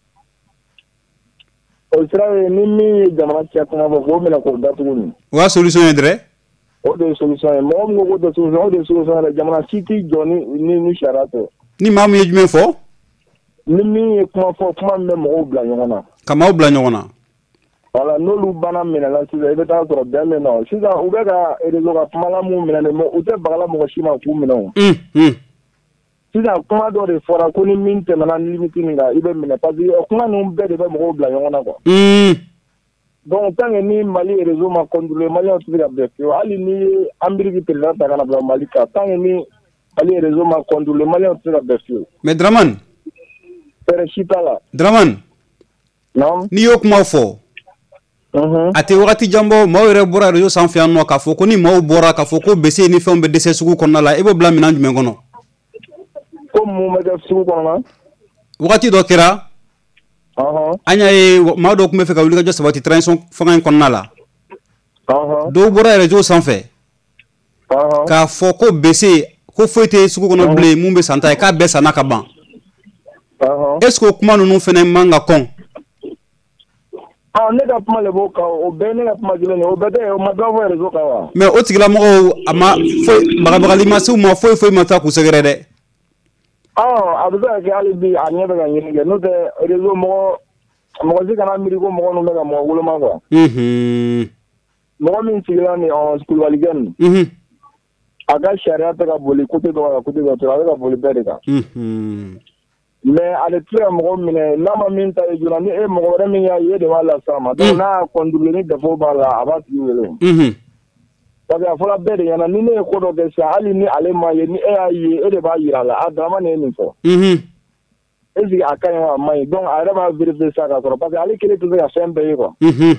O sira ye ni min ye jamana cɛ kuma fɔ k'o minɛ k'o datugu nin. O y'a solution ye dɛrɛ. O de ye solution ye mɔgɔ min ko k'o tɛ solution o de ye solution ye jamana si t'i jɔ ni ni ni sariya tɛ. Ni maa min ye jumɛn fɔ. Ni min ye kuma fɔ kuma min bɛ mɔgɔw bila ɲɔgɔn na. Ka maaw bila ɲɔgɔn na. Voilà n'olu banna minɛla sisan i bɛ taa sɔrɔ bɛn bɛ na sisan u bɛ ka réseau ka kumala mun minɛ mais u tɛ bagala mɔgɔ si ma k'u minɛ o. Sisan kuma dɔ de fɔra ko ni min tɛmɛna limite min kan i bɛ minɛ parce que kuma ninnu bɛɛ de bɛ mɔgɔw bila ɲɔgɔn na quoi. Donc tant que ni Mali réseau ma contrôler Maliens tɛ se ka bɛn fiyewu hali ni ye Ameriki président ta ka na bila Mali kan tant que ni Mali réseau ma contrôler Maliens tɛ se ka bɛn fiyewu. Mais Dramane. Fɛɛrɛ si t'a la. Dramane. Naam. N'i y'o kuma fɔ. A tɛ wagati jan bɔ maaw yɛrɛ bɔra réseau sanfɛ yan nɔ k'a fɔ ko ni maaw bɔra k'a fɔ ko B C ni fɛnw bɛ dɛsɛ sugu kɔnɔna la e b'o bila minɛn jumɛn kɔnɔ. Ko mun bɛ kɛ sugu kɔnɔ. Wagati dɔ kɛra. An y'a ye maa dɔw tun bɛ fɛ ka wulikajɔ sabati transition fanga in kɔnɔna la. Dɔw bɔra réseau sanfɛ. K'a fɔ ko B C ko foyi tɛ sugu kɔnɔ bilen mun bɛ san ta ye k'a bɛɛ sanna ka ban. Est ce que o kuma ninnu fana man ka kɔn. ah ne ka kuma le bo ka o bɛɛ ne ka kuma kelen o bɛɛ tɛ o ma dɔ fɔ réseau kan wa mais o tigilamɔgɔw a ma foyi bagabagali ma se u ma foyi foyi ma taa k'u sɛgɛrɛ dɛ ah a bɛ se ka kɛ hali bi a ɲɛ bɛ ka ɲini kɛ n'o tɛ réseau mɔgɔ mɔgɔ si kana miiri ko mɔgɔ ninnu bɛ ka mɔgɔ woloma quoi unhun mɔgɔ min sigila ni ɔ Kulubalikɛ nin unhun a ka sariya tɛ ka boli côté dɔ kan côté dɔ to a bɛ ka boli bɛɛ de kan unhun mais ale tɛ ka mɔgɔ minɛ n'a ma min ta ye joona ni e mɔgɔ wɛrɛ min y'a ye e de b'a las'a ma donc n'a y'a contrôler ni défaut b'a la a b'a tigi wele unhun parce que a fɔra bɛɛ de ɲɛna ni ne ye ko dɔ kɛ sisan hali ni ale m'a ye ni e y'a ye e de b'a yira a la a Dramane ye nin fɔ unhun est-ce que a ka ɲi wa a man ɲi donc a yɛrɛ b'a vérifier sa ka sɔrɔ parce que ale kelen tɛ se ka fɛn bɛɛ ye quoi unhun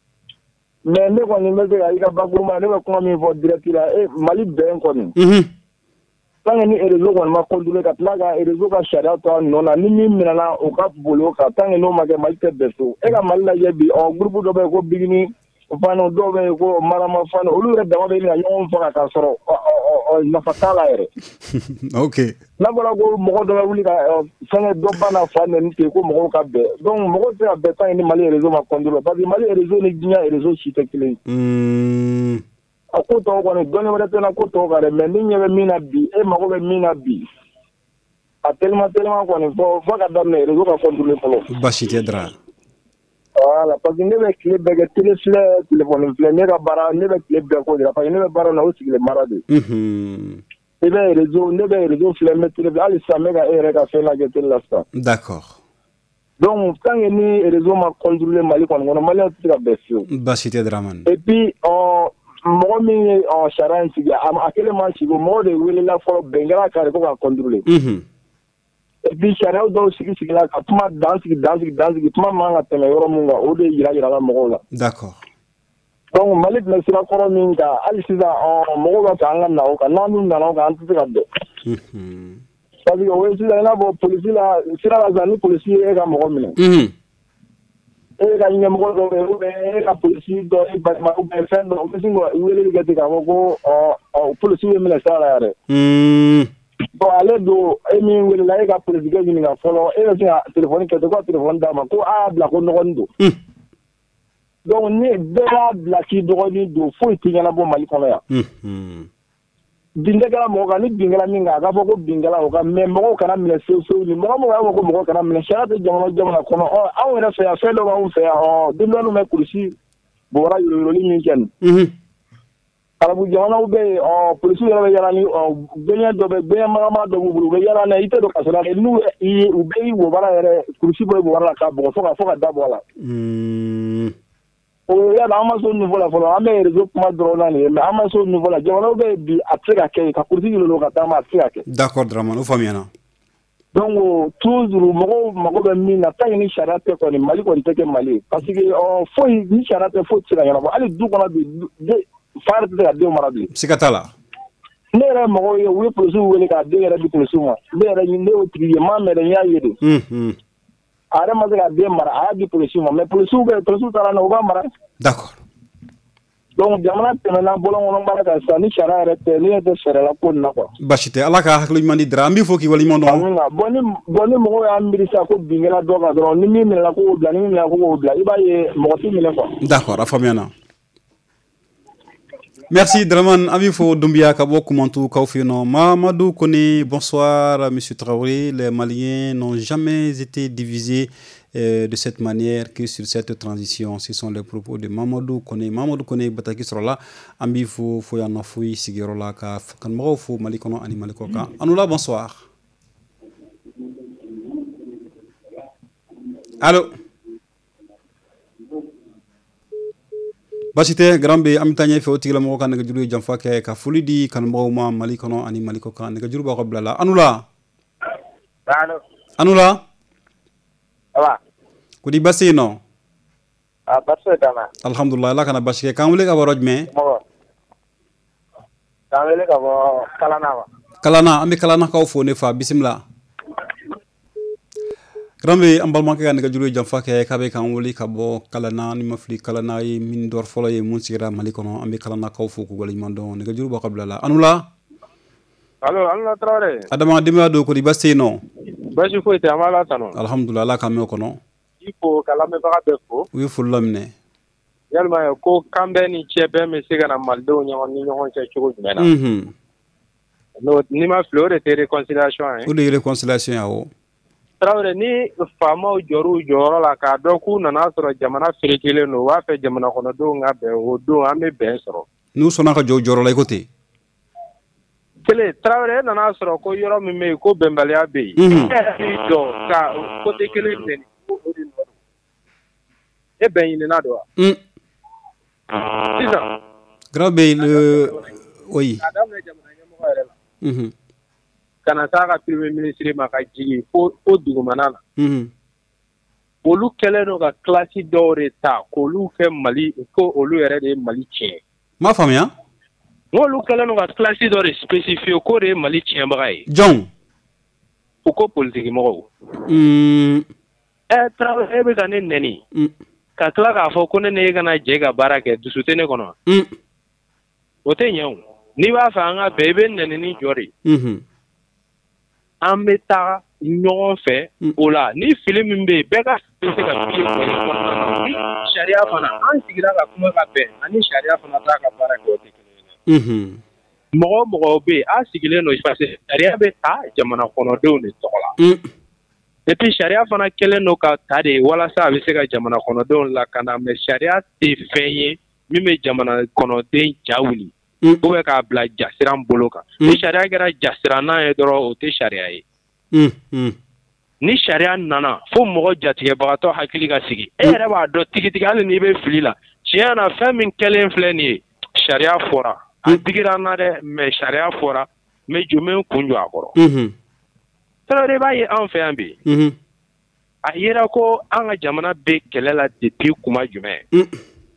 mais ne kɔni bɛ se ka i ka bakuruma ne bɛ kuma min fɔ direct la e Mali bɛn kɔni unhun tant que ni réseau kɔni ma contrôler ka tila ka réseau ka sariya to a nɔ na ni min minɛna o ka boli o kan tant que n'o ma kɛ Mali tɛ bɛn so e ka Mali lajɛ bi ɔ groupe dɔ bɛ yen ko Bigini Fano dɔw bɛ yen ko Marama Fano olu yɛrɛ dama bɛ ɲini ka ɲɔgɔn faga k'a sɔrɔ nafa t'a la yɛrɛ ok n'a fɔra ko mɔgɔ dɔ bɛ wuli ka fɛngɛ dɔ banna fa nɛni ten ko mɔgɔw ka bɛn donc mɔgɔw tɛ ka bɛn tant que ni Mali réseau ma contrôler parce que Mali réseau ni diɲɛ réseau si tɛ kelen ye a ko tɔw kɔni dɔnni wɛrɛ tɛ na ko tɔw kan dɛ mais ni ɲɛ bɛ min na bi e mago bɛ min na bi a tellement tellement kɔni fɔ fɔ ka daminɛ réseau ka contrôler fɔlɔ basi tɛ Dra voilà parce que ne bɛ tile bɛɛ kɛ télé filɛ téléphone filɛ ne ka baara ne bɛ tile bɛɛ k'o de la parce que ne bɛ baara na o sigilen mara de unhun e bɛ réseau ne bɛ réseau filɛ n bɛ télé filɛ hali sisan n bɛ ka e yɛrɛ ka fɛn lajɛ télé la sisan d'accord donc tant que ni réseau ma contrôler Mali kɔni kɔnɔ maliyɛn tɛ se ka bɛn fiyewu basi tɛ Dramane et puis ɔ mɔgɔ min ye ɔ sariya in sigi a kelen ma sigi mɔgɔ de welela fɔlɔ bɛn kɛra k'a de ko k'a contrôler unhun et puis sariyaw dɔw sigi sigila ka kuma dan sigi dan sigi dan sigi kuma man ka tɛmɛ yɔrɔ min kan o de yira yirala mɔgɔw la d'accord donc Mali tun bɛ sira kɔrɔ min kan hali sisan ɔ mɔgɔw b'a fɛ an ka na o kan n'an dun nana o kan an tɛ se ka bɛn unhun parce que o ye sisan i n'a fɔ polisi la sira la sisan ni polisi ye e ka mɔgɔ minɛ unhun e ka ɲɛmɔgɔ dɔ bɛ yen ou bien e ka polisi dɔ e balima ou bien fɛn dɔ o bɛ sin ka weleli kɛ ten k'a fɔ ko ɔ polisi bɛ minɛ sira la yɛrɛ bon ale don e min welela e ka polisikɛ ɲininka fɔlɔ e bɛ se ka telefɔni kɛ ten ko ka telefɔni d'a ma ko a y'a bila ko nɔgɔnin don donc ni bɛɛ y'a bila k'i dɔgɔnin don foyi tɛ ɲɛnabɔ Mali kɔnɔ yan bin tɛ kɛra mɔgɔ kan ni bin kɛra min kan a k'a fɔ ko bin kɛra o kan mais mɔgɔw kana minɛ sewu sewu ni mɔgɔ mɔgɔ y'a fɔ ko mɔgɔ kana minɛ sariya tɛ jamana jamana kɔnɔ ɔ anw yɛrɛ fɛ yan fɛn dɔ b'anw fɛ yan ɔ denmisɛnninw bɛ kulusi bɔbɔra yuruguyuruguli min kɛ nin arabu jamanaw bɛ yen ɔ polisiw yɛrɛ bɛ yala ni ɔ gbɛɲɛ dɔ bɛ gbɛɲɛ magama dɔ b'u bolo u bɛ yala n'a ye i tɛ don kaso la dɛ n'u ye u bɛ i wobara yɛrɛ kulusi bɔ i wobara la k'a bɔgɔ fo ka fo ka da bɔ a la o yala an ma se o niveau la fɔlɔ an bɛ réseau kuma dɔrɔn na nin ye mais an ma se o niveau la jamanaw bɛ bi a tɛ se ka kɛ ka kulusi yɛlɛma ka taama a tɛ se ka kɛ d'accord Dramane o faamuyana donc toujours mɔgɔw mago bɛ min na tant que ni sariya tɛ kɔni Mali kɔni tɛ kɛ Mali ye parce que ɔ foyi ni sariya tɛ foyi tɛ se ka ɲɛnabɔ hali du kɔnɔ bi fa yɛrɛ tɛ se ka denw mara bilen siga t'a la ne yɛrɛ mɔgɔw ye u ye polisiw wele k'a den yɛrɛ di polisiw ma ne yɛrɛ ne y'o tigi ye maa mɛrɛ n y'a ye de a yɛrɛ ma se ka den mara a y'a di polisiw ma mais polisiw bɛ polisiw taara na u b'a mara d'accord donc jamana tɛmɛna bɔlɔnkɔnɔ baara kan sisan ni sariya yɛrɛ tɛ ne tɛ fɛɛrɛ la ko nin na quoi basi tɛ Ala ka hakili ɲuman di Dra an b'i fɔ k'i waleɲuman dɔn bon ni bon ni mɔgɔw y'a miiri sisan ko bin kɛra dɔ kan dɔrɔn ni min minɛna ko k'o bila ni min minɛna ko k'o bila i b'a ye mɔgɔ t'i minɛ quoi d'accord a faamuyana merci Dramane an b'i fɔ Doumbia ka bɔ Kumantu kaw fɛ yen nɔ Mamadou Kone bonsoir monsieur Traoré les Maliens n'ont jamais été divisés euh, de cette manière que sur cette transition ce sont les propos de Mamadou Kone Mamadou Kone bataki sɔrɔ la an b'i fɔ fo yan nɔ fo i sigiyɔrɔ la ka kanubagaw fo Mali kɔnɔ ani Mali kɔ kan Anula bonsoir allo basi tɛ grand be an bɛ taa ɲɛfɛ o tigilamɔgɔ ka nɛgɛjuru ye janfa kɛ ka foli di kanubagaw ma Mali kɔnɔ ani Mali kɔ kan nɛgɛjuru b'aw ka bila la Anula allo Anula awa kodi basi yen nɔ a basi tɛ na alhamdulillah Ala kana basi kɛ k'an wele ka bɔ yɔrɔ jumɛn mɔgɔ k'an wele ka bɔ Kalana wa Kalana an bɛ Kalanakaw fo ne fa bisimila grand be an balimakɛ ka nɛgɛjuru ye janfa kɛ k'a bɛ k'an wele ka bɔ Kalana ni ma fili Kalana ye min dɔr fɔlɔ ye mun sigira Mali kɔnɔ an bɛ Kalanakaw fo k'u waleɲuman dɔn nɛgɛjuru b'aw ka bila la Anula allo Anula Traoré Adama denbaya don kodi basi yen nɔ basi foyi tɛ an b'a la tanu alhamdulillah Ala ka mɛn o kɔnɔ i fo ka lamɛnbaga bɛɛ fo. U ye foli laminɛ. Yalima ko kan bɛɛ ni cɛ bɛɛ bɛ se ka na malidenw ɲɔgɔn ni ɲɔgɔn cɛ cogo jumɛn na. Mhm. No ni ma fili o de tɛ réconciliation ye. O de ye réconciliation ye awɔ. Tarawele ni faamaw jɔr'u jɔyɔrɔ la k'a dɔn k'u nana sɔrɔ jamana ferekelen don u b'a fɛ jamana kɔnɔdenw ka bɛn o don an bɛ bɛn sɔrɔ. N'u sɔnna ka jɔ u jɔyɔrɔ la i ko ten. Kelen Tarawele e nana sɔrɔ ko yɔrɔ min bɛ yen ko bɛnbaliya bɛ yen. Mhm. E yɛrɛ b'i jɔ ka côté kelen bɛn o de nɔ don. E bɛn ɲinina don wa? Mm. Sisan. Grand bɛ le oui. K'a daminɛ jamana ɲɛmɔgɔ yɛrɛ la. Mhm. Ka na s'a ka premier ministre ma ka jigin fo fo dugumana na. Mhm. Olu kɛlen don ka classe dɔw de ta k'olu kɛ Mali ko olu yɛrɛ de ye Mali tiɲɛ. M'a faamuya. N'olu kɛlen don ka classe dɔ de spécifier k'o de ye Mali tiɲɛbaga ye. Jɔnw. U ko politique mɔgɔw. Mm. Ɛ Tarawele e bɛ ka ne nɛni. Mm. Ka tila k'a fɔ ko ne ne kana jɛ ka baara kɛ dusu tɛ ne kɔnɔ. Mm. O tɛ ɲɛ o. N'i b'a fɛ an ka bɛn i bɛ nɛni ni jɔ de. Mhm. An bɛ taa ɲɔgɔn fɛ o la ni fili min bɛ yen bɛɛ ka se ka fili kɔnɔna na ni sariya fana an sigira ka kuma ka bɛn ani sariya fana t'a ka baara kɛ o tɛ kelen ye. Mhm. Mɔgɔ mɔgɔ bɛ yen a sigilen don parce que sariya bɛ ta jamana kɔnɔdenw de tɔgɔ la. Mm. Et puis sariya fana kɛlen don ka ta de walasa a bɛ se ka jamana kɔnɔdenw lakana mais sariya tɛ fɛn ye min bɛ jamana kɔnɔden ja wuli. Mm. ou bien k'a bila jasiran bolo kan. Mm. Ni sariya kɛra jasiranna ye dɔrɔn o tɛ sariya ye. Mm. Mm. Ni sariya nana fo mɔgɔ jatigɛbagatɔ hakili ka sigi. E yɛrɛ b'a dɔn tigitigi hali n'i bɛ fili la tiɲɛ na fɛn min kɛlen filɛ nin ye sariya fɔra a digira n na dɛ mais sariya fɔra mais jumɛn kun jɔ a kɔrɔ. Mhm. Tarawele b'a ye anw fɛ yan bi. Mhm. A yera ko an ka jamana bɛ kɛlɛ la depuis kuma jumɛn. Mm.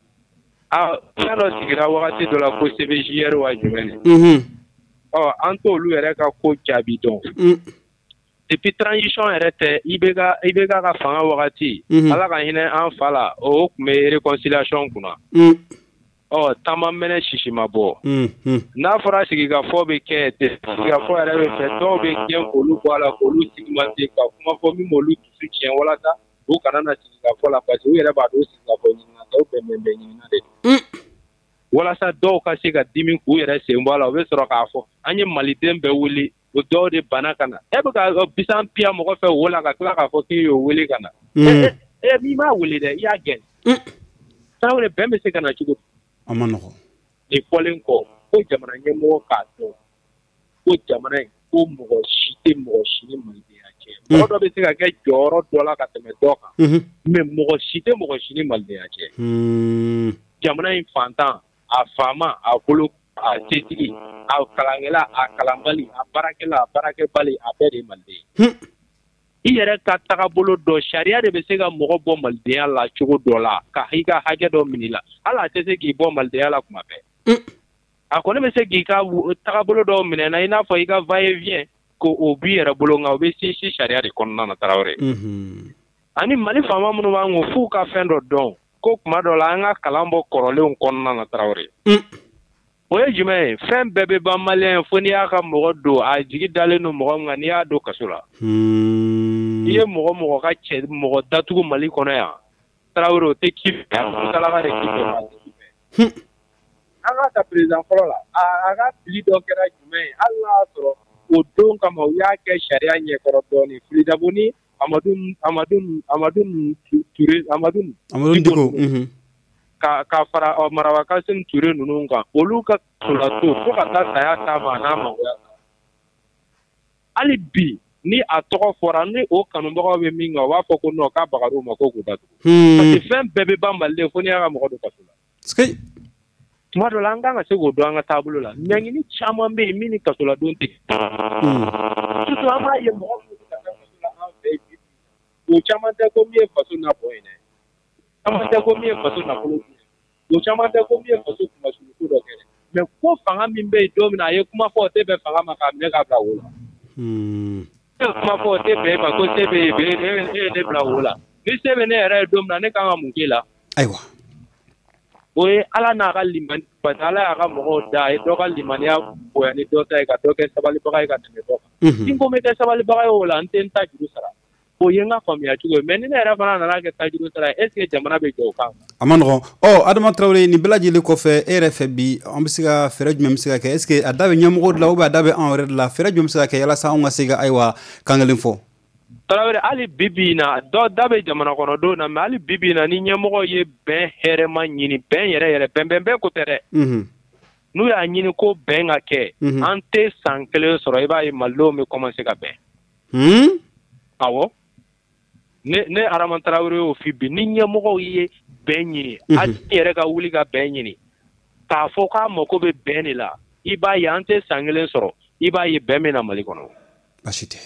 Ah, fɛn dɔ sigira wagati dɔ la ko C B J R wa jumɛn. Mhm. Ɔ an t'olu yɛrɛ ka ko jaabi dɔn. Mm. Depuis transition yɛrɛ tɛ I B K I B K ka fanga wagati. Mhm. Ala ka hinɛ an fa la o tun bɛ réconciliation kunna. Mm. Ɔ taama mɛnɛ sisi ma bɔ. Mhm. N'a fɔra sigikafɔ bɛ kɛ sigikafɔ yɛrɛ bɛ fɛ dɔw bɛ gɛn k'olu bɔ a la k'olu sigimante ka kuma fɔ min b'olu dusu tiɲɛ walasa u kana na sigikafɔ la parce que u yɛrɛ b'a dɔn sigikafɔ ɲininka bɛn bɛn bɛn ɲininka de. Mm. Walasa dɔw ka se ka dimi k'u yɛrɛ sen bɔ a la u bɛ sɔrɔ k'a fɔ an ye maliden bɛɛ wele o dɔw de bana ka na e bɛ ka bisan piya mɔgɔ fɛ wo la ka tila k'a fɔ k'i y'o wele ka na e e n'i m'a wele dɛ i y'a gɛn Tarawele bɛn bɛ se ka na cogo di a ma nɔgɔn nin fɔlen kɔ ko jamana ɲɛmɔgɔ k'a dɔn ko jamana in ko mɔgɔ si tɛ mɔgɔ si ni malidenya cɛ mɔgɔ dɔ bɛ se ka kɛ jɔyɔrɔ dɔ la ka tɛmɛ dɔ kan mais mɔgɔ si tɛ mɔgɔ si ni malidenya cɛ jamana in fantan a faama a bolo a setigi a kalankɛla a kalanbali a baarakɛla a baarakɛbali a bɛɛ de ye maliden ye i yɛrɛ ka tagabolo dɔ sariya de bɛ se ka mɔgɔ bɔ malidenya la cogo dɔ la ka i ka hakɛ dɔ minɛ la hali a tɛ se k'i bɔ malidenya la kuma bɛɛ a kɔni bɛ se k'i ka tagabolo dɔw minɛ na i n'a fɔ i ka va et vient ko o b'i yɛrɛ bolo nka o bɛ sinsin sariya de kɔnɔna na Tarawele ani Mali faama minnu b'an ko f'u ka fɛn dɔ dɔn ko kuma dɔ la an ka kalan bɔ kɔrɔlenw kɔnɔna na Tarawele o ye jumɛn ye fɛn bɛɛ bɛ ban maliyɛn fo n'i y'a ka mɔgɔ don a jigi dalen don mɔgɔ min kan n'i y'a don kaso la i ye mɔgɔ mɔgɔ ka cɛ mɔgɔ datugu Mali kɔnɔ yan Tarawele o tɛ k'i fɛ Musalaka de k'i fɛ an ka ta président fɔlɔ la a ka fili dɔ kɛra jumɛn ye hali n'a y'a sɔrɔ o don kama u y'a kɛ sariya ɲɛkɔrɔ dɔɔnin fili Daboni Amadu Amadu Amadu Ture Amadu Amadu Diko ka ka fara Marawa Kasim Ture ninnu kan olu ka tolato fo ka taa saya taama n'a magoya hali bi ni a tɔgɔ fɔra ni o kanubagaw bɛ min kan u b'a fɔ ko non k'a bagar'u ma ko k'u datugu parce que fɛn bɛɛ bɛ ban Maliden fo n'i y'a ka mɔgɔ don kaso la tuma dɔ la an kan ka se k'o dɔn an ka taabolo la ɲangini caman bɛ yen min ni kasoladon tɛ surtout an b'a ye mɔgɔ minnu bɛ ka taa kaso la an fɛ bi o caman tɛ ko min ye faso nabɔ ye dɛ caman tɛ ko min ye faso nafolo dun o caman tɛ ko min ye faso kumasuluko dɔ kɛ mais ko fanga min bɛ yen don min na a ye kuma fɔ o tɛ bɛn fanga ma k'a minɛ k'a bila wo la e ye kuma fɔ o tɛ bɛn e ma ko se bɛ yen e ye ne bila wo la ni se bɛ ne yɛrɛ ye don min na ne kan ka mun k'e la ayiwa o ye Ala n'a ka limani parce que Ala y'a ka mɔgɔw da a ye dɔ ka limaniya bonya ni dɔ ta ye ka dɔ kɛ sabalibaga ye ka tɛmɛ dɔ kan ni ko n bɛ kɛ sabalibaga ye o la n tɛ n ta juru sara o ye n ka faamuya cogo ye mais ni ne yɛrɛ fana nana kɛ tajuru sara est ce que jamana bɛ jɔ o kan a ma nɔgɔn ɔ Adama Traoré nin bɛɛ lajɛlen kɔfɛ e yɛrɛ fɛ bi an bɛ se ka fɛɛrɛ jumɛn bɛ se ka kɛ est ce que a da bɛ ɲɛmɔgɔw de la ou bien a da bɛ anw yɛrɛ de la fɛɛrɛ jumɛn bɛ se ka kɛ walasa anw ka se ka ayiwa kan kelen fɔ Traoré hali bi bi in na dɔ da bɛ jamana kɔnɔdenw na mais hali bi bi in na ni ɲɛmɔgɔ ye bɛn hɛrɛma ɲini bɛn yɛrɛ yɛrɛ bɛn bɛn bɛn ko tɛ dɛ n'u y'a ɲini ko bɛn ka kɛ an tɛ san kelen sɔrɔ i b'a ye malidenw bɛ commencer ka bɛn awɔ ne ne Adama Traoré y'o fi bi ni ɲɛmɔgɔw ye bɛn ɲini hali yɛrɛ ka wuli ka bɛn ɲini k'a fɔ k'a mako bɛ bɛn de la i b'a ye an tɛ san kelen sɔrɔ i b'a ye bɛn bɛ na Mali kɔnɔ baasi tɛ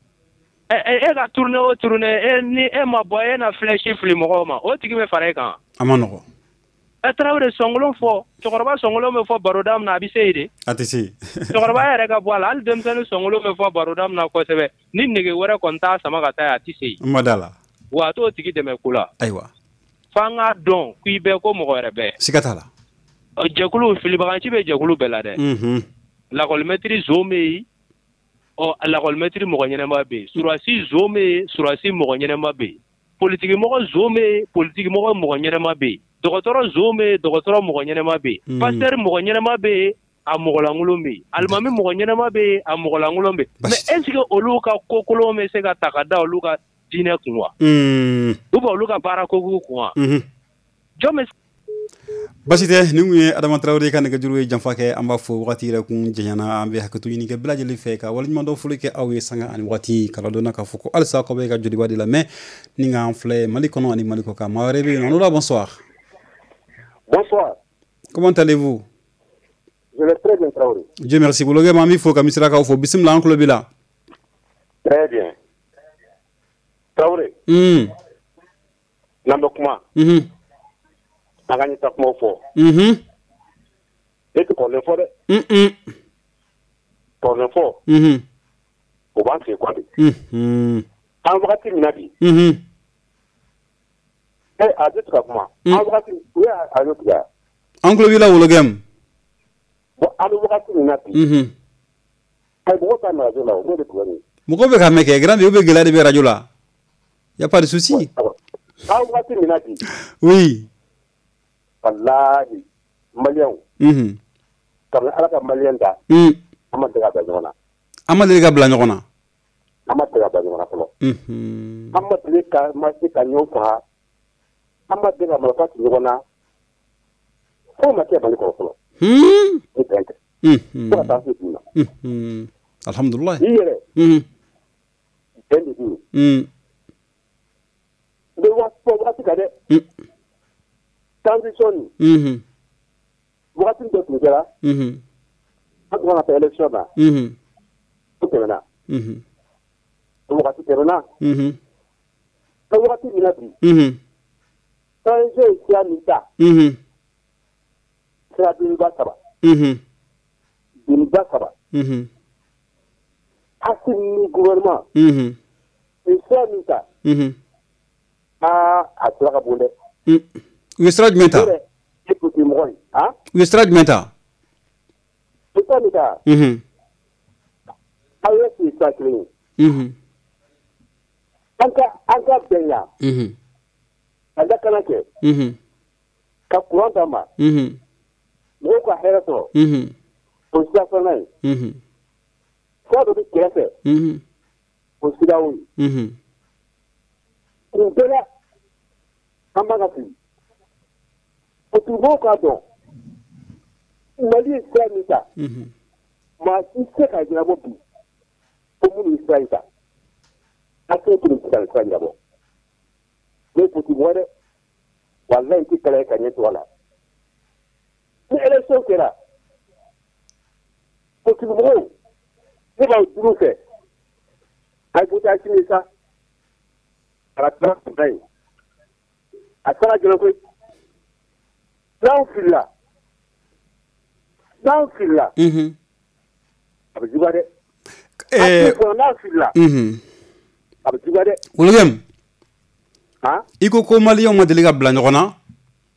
e e ka tourner o tourner e ni e ma bɔ e na flèche fili mɔgɔw ma o tigi bɛ fara e kan a ma nɔgɔn e Traoré sɔngolon fɔ cɛkɔrɔba sɔngolon bɛ fɔ baroda min na a bɛ se yen de a tɛ se cɛkɔrɔba yɛrɛ ka bɔ a la hali denmisɛnnin sɔngolon bɛ fɔ baroda min na kosɛbɛ ni nege wɛrɛ kɔni t'a sama ka taa a tɛ se yen n ma da la wa a t'o tigi dɛmɛ ko la ayiwa f'an k'a dɔn k'i bɛ ko mɔgɔ wɛrɛ bɛɛ siga t'a la jɛkulu filibaganci bɛ jɛkulu bɛɛ la dɛ lakɔlimɛtiri zo bɛ yen ɔ lakɔlimɛtiri mɔgɔ ɲɛnɛma bɛ yen surasi zo bɛ yen surasi mɔgɔ ɲɛnɛma bɛ yen politiki mɔgɔ zo bɛ yen politiki mɔgɔ mɔgɔ ɲɛnɛma bɛ yen dɔgɔtɔrɔ zo bɛ yen dɔgɔtɔrɔ mɔgɔ ɲɛnɛma bɛ yen pasitɛri mɔgɔ ɲɛnɛma bɛ yen a mɔgɔlankolon bɛ yen alimami mɔgɔ ɲɛnɛma bɛ yen a mɔgɔlankolon bɛ yen mais est ce que olu ka ko kolon bɛ se ka ta ka da olu ka diinɛ kun wa ou bien olu ka baara kojugu kun wa jɔn bɛ basi tɛ nin kun ye Adama Traoré ka nɛgɛjuru ye janfa kɛ an b'a fɔ wagati yɛrɛ kun janyana an bɛ hakɛto ɲini kɛ bɛɛ lajɛlen fɛ ka waleɲuman dɔn foli kɛ aw ye sanga ani wagati kala dɔnna k'a fɔ ko halisa k'aw bɛ ka joliba de la mais ni k'an filɛ Mali kɔnɔ ani Mali kɔ kan maa wɛrɛ bɛ yen nɔ bonsoir bonsoir comment allez-vous je vais très bien Traoré Dieu merci bolokɛ ma an b'i fo ka misirakaw fo bisimila an tulo b'i la très bien Traoré n'an bɛ kuma an ka ɲɛta kumaw fɔ e tɛ kɔrɔlen fɔ dɛ kɔrɔlen fɔ o b'an fɛ kwa de an wagati min na bi e a tɛ ka kuma an wagati o ye arajo tigɛ an tulo b'i la wolokɛ bon an bɛ wagati min na bi a ye mɔgɔ ta na arajo la o n'o de tugɛ nin mɔgɔ bɛ ka mɛn kɛ grand ou bien gɛlɛya de bɛ arajo la y a pas de souci an wagati min na bi oui wallahi maliyɛnw kabini ala ka maliyɛn da an ma deli ka bila ɲɔgɔn na an ma deli ka bila ɲɔgɔn na an ma deli ka bila ɲɔgɔn na fɔlɔ an ma deli ka ma se ka ɲɔgɔn faga an ma deli ka marifa ci ɲɔgɔn na fo ma kɛ Mali kɔnɔ fɔlɔ ni bɛn tɛ fo ka taa se bi ma alhamdulilayi i yɛrɛ bɛn de bɛ yen n bɛ waati kan dɛ transition nin wagati dɔ tun kɛra an tun ka taa élection na o tɛmɛna o wagati tɛmɛna o wagati min na bi transition ye sira min ta sira duniba saba duniba saba Assimi ni gouvernement ye sira min ta aa a tora ka bon dɛ u ye sira jumɛn ta e politique mɔgɔ ye han u ye sira jumɛn ta o sira min ta aw ye sigi sira kelen ye an ka an ka bɛn yan ka lakana kɛ ka courant d'an ma mɔgɔw ka hɛrɛ sɔrɔ o sira filanan ye sira dɔ bɛ kɛrɛfɛ o siraw ye kun bɛɛ la an b'a ka fili mɔgɔw k'a dɔn Mali ye sira min ta maa si tɛ se ka ɲɛnabɔ bi ko minnu ye sira in ta a tɛ tun tɛ se ka sira ɲɛnabɔ ne ye politique mɔgɔ dɛ walayi n tɛ kala ye ka ɲɛ to a la ni élection kɛra politique mɔgɔw ne b'aw juru fɛ a ye voté Assimi sa a ka tila kunta ye a taara jɛnɛ koyi n'anw filila n'anw filila a bɛ juguya dɛ a tɛ kɔnɔ n'anw filila a bɛ juguya dɛ wolokɛ han i ko ko maliyɛnw ma deli ka bila ɲɔgɔn na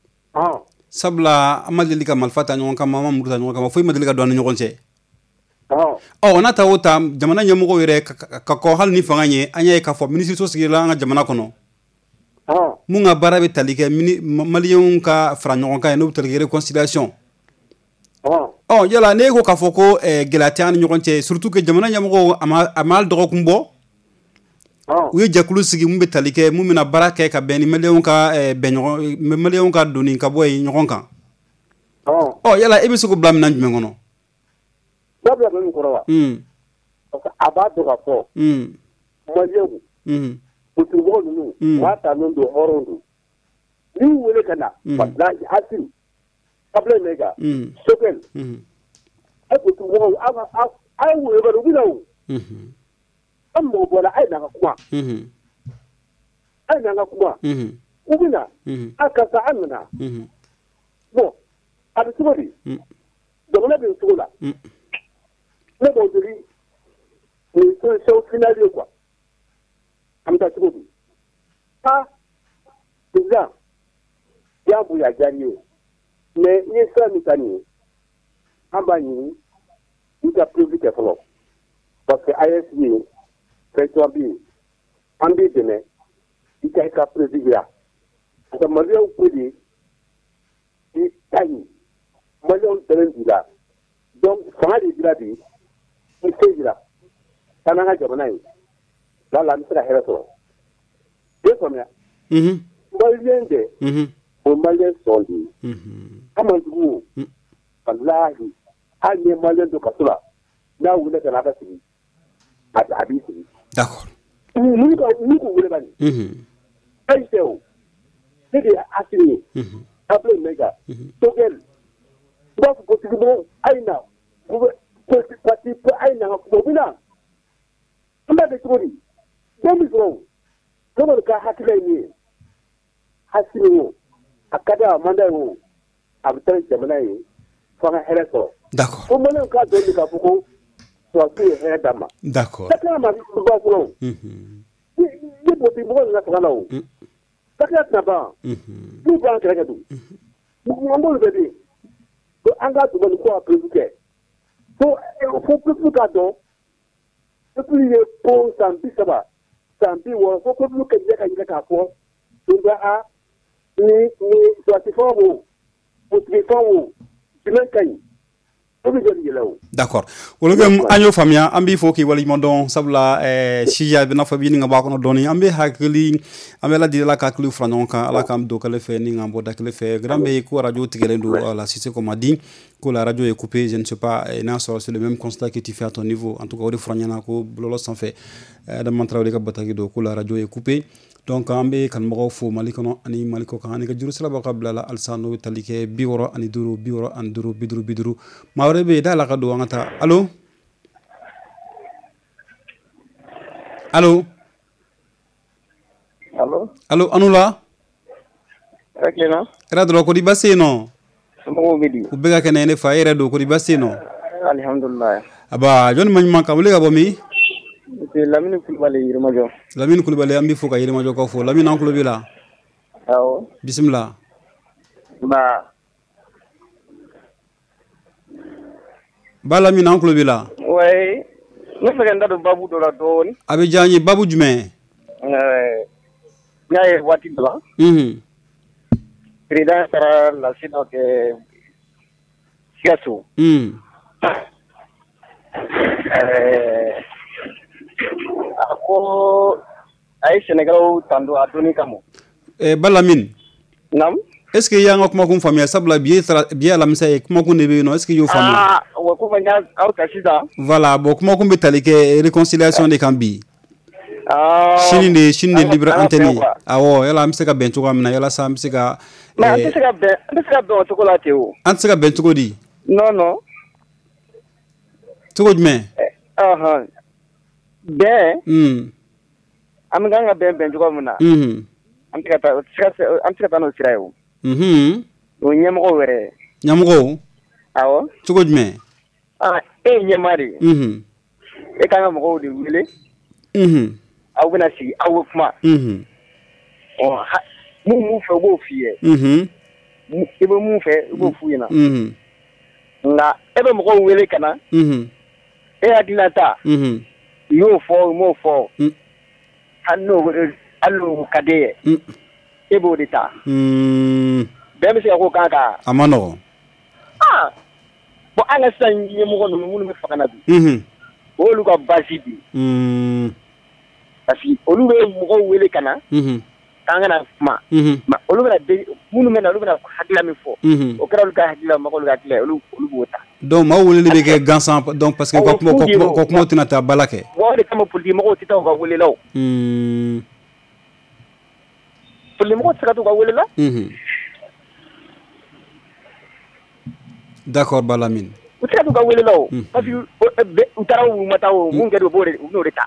sabula an ma deli ka marifa ta ɲɔgɔn kama an ma muru ta ɲɔgɔn kama foyi ma deli ka don an ni ɲɔgɔn cɛ ɔ n'a ta o ta jamana ɲɛmɔgɔ yɛrɛ ka kɔ hali ni fanga ɲɛ an y'a ye k'a fɔ minisiriso sigila an ka jamana kɔnɔ mun ka baara bɛ tali kɛ maliyɛnw ka fara ɲɔgɔn kan ye n'o bɛ tali kɛ réconciliation ɔ yala ne ko k'a fɔ ko gɛlɛya tɛ an ni ɲɔgɔn cɛ surtout que jamana ɲɛmɔgɔw a ma dɔgɔkun bɔ u ye jɛkulu sigi mun bɛ tali kɛ mun bɛna baara kɛ ka bɛn ni maliyɛnw ka bɛn ɲɔgɔn maliyɛnw ka donni ka bɔ yen ɲɔgɔn kan ɔ yala e bɛ se k'o bila minɛn jumɛn kɔnɔ ba bila min kɔrɔ wa parce que a b'a dɔn ka fɔ maliyɛnw politigimɔgɔ ninnu waa taalen don hɔrɔnw don n'i y'u wele ka na walahi Asimi kabila Maiga Sokɛl a politigimɔgɔw a ye wele bari u bɛ na o an mɔgɔ bɔra a ye n'an ka kuma a ye n'an ka kuma u bɛ na a karisa an nana bon a bɛ cogo di jamana bɛ cogo la ne b'o joli o ye solution finale ye quoi an bɛ taa cogo di ah président y'a bonya a diyara n ye mais n ye sira min ta nin ye an b'a ɲini i ka prévu kɛ fɔlɔ parce que A E S ye fɛn caman bɛ yen an b'i dɛmɛ i ka i ka prévu jira parce que maliyɛnw ko de i ta ɲi maliyɛnw dɛmɛ b'i la donc fanga de dira bi i se jira ka n'an ka jamana ye wala an bɛ se ka hɛrɛ sɔrɔ i ye faamuya maliyɛn dɛ o maliyɛn sɔn de ye an man jugu o walahi hali ni ye maliyɛn don kaso la n'a wele ka na a ka sigi a b'i sigi d'accord n'u ka n'u k'u wele ka nin ayi tɛ o ne de ye Asimi ye kabila Maiga Sokɛl u b'a fɔ politigimɔgɔw a ye na parti a ye na ka kuma u bɛ na an b'a kɛ cogo di den bɛ sɔrɔ o ne kɔni ka hakilila ye min ye Asimi o a ka di a man d'a ye o a bɛ taa jamana ye fo an ka hɛrɛ sɔrɔ d'accord ko maliyɛnw k'a dɔn de k'a fɔ ko sɔrɔdasiw ye hɛrɛ d'a ma d'accord ka tila ma ba fɔlɔ o ni politigimɔgɔ nana fanga la o ka tila tɛna ban n'u b'an kɛrɛfɛ dun an b'olu bɛɛ de ye ko an ka duguni ko a prévu kɛ fo fo peuple k'a dɔn peuple ye ko san bi saba san bi wɔɔrɔ fo peuple ka jɛ ka ɲinɛ k'a fɔ tun bɛ a ni ni sɔrɔdasi fɛnw o politique fɛnw o jumɛn ka ɲi o bɛ jɔli yɛlɛ o. d'accord olu bɛ an y'o faamuya an b'i fɔ k'i waleɲuman dɔn sabula ɛɛ Sija bɛ n'a fɔ i b'i ni ka bɔ a kɔnɔ dɔɔni an bɛ hakili an bɛ Ala deli Ala ka hakiliw fara ɲɔgɔn kan Ala k'an don kale fɛ ni k'an bɔ da kelen fɛ grand bɛ ko radio tigɛlen don voilà Cissé ko m'a dit que la radio est coupée je ne sais pas n'a sɔrɔ c'est le même constat que tu fais à ton niveau en tout cas o de fɔra ɲɛna ko bɔlɔlɔ sanfɛ Adama Traoré ka bataki don ko la radio est coupée donc an bɛ kanubagaw fo Mali kɔnɔ ani Mali kɔ kan ani ka juru sirabaw ka bila la halisa n'o bɛ tali kɛ bi wɔɔrɔ ani duuru bi wɔɔrɔ ani duuru bi duuru bi duuru maa wɛrɛ bɛ yen da la ka don an ka taa allo allo allo allo anu la hakilina kɛra dɔrɔn kodi baasi yen nɔ somɔgɔw bɛ di u bɛɛ ka kɛnɛ ne fa e yɛrɛ don kodi baasi yen nɔ alihamudulila aba jɔnni ma ɲuman ka wele ka bɔ min c'est Lamine Kulibali Yirimajɔ Lamine Kulibali an b'i fo ka Yirimajɔ kaw fo Lamine an tulo b'i la awɔ bisimila ba ba Lamine an tulo b'i la ouais ne fɛ ka n da don babu dɔ la dɔɔni a bɛ diya n ye babu jumɛn n y'a ye waati dɔ la président taara lase dɔ kɛ Sikaso a ko a ye Sɛnɛgalɛw tanto a donni kama eh, ba Lamine naam est ce que i y'an ka kumakun faamuya sabula bi ye bi ye alamisa ye kumakun de bɛ yen nɔ est ce que i y'o faamuya ah wa ko n y'a aw ta sisan voilà bon kumakun bɛ tali kɛ réconciliation de kan bi ah sini de sini de libre antenne awɔ yala an bɛ se ka bɛn cogoya min na yalasa an bɛ se ka mais an tɛ se ka bɛn an tɛ se ka bɛn o cogo la ten o an tɛ se ka bɛn cogo di non non cogo jumɛn ɔhɔn bɛn un an bɛ kan ka bɛn bɛn cogo min na un an tɛ ka taa an tɛ ka taa n'o sira ye o unhun o ɲɛmɔgɔw yɛrɛ ɲɛmɔgɔw awɔ cogo jumɛn ah e ye ɲɛmaa de ye unhun e kan ka mɔgɔw de wele unhun aw bɛna sigi aw bɛ kuma unhun ɔ mun mun fɛ u b'o f'i ye unhun i bɛ mun fɛ i b'o f'u ɲɛna unhun nka e bɛ mɔgɔw wele ka na unhun e adilata mhm yo fo mo fo hanno allo kade e bo dita mm be mi se ko kaka amano ah bo ala san yi mo ko mun mi fakana bi mhm olu ka basi bi mm parce olu be mo ko wele kana mhm kanga na ma mhm ma olu na de munu mena olu na hadila mi fo o kera olu ka hadila ma ko olu ka hadila olu olu bota donc ma wele be ke gansan donc parce que ko ko ko ko tina ta balake wo de kama pour di mo ko tita ko wele law mm pour le mo ko tita ko wele law mhm d'accord Balamine utira ko wele law parce que utara wu mataw mu ngado bore no reta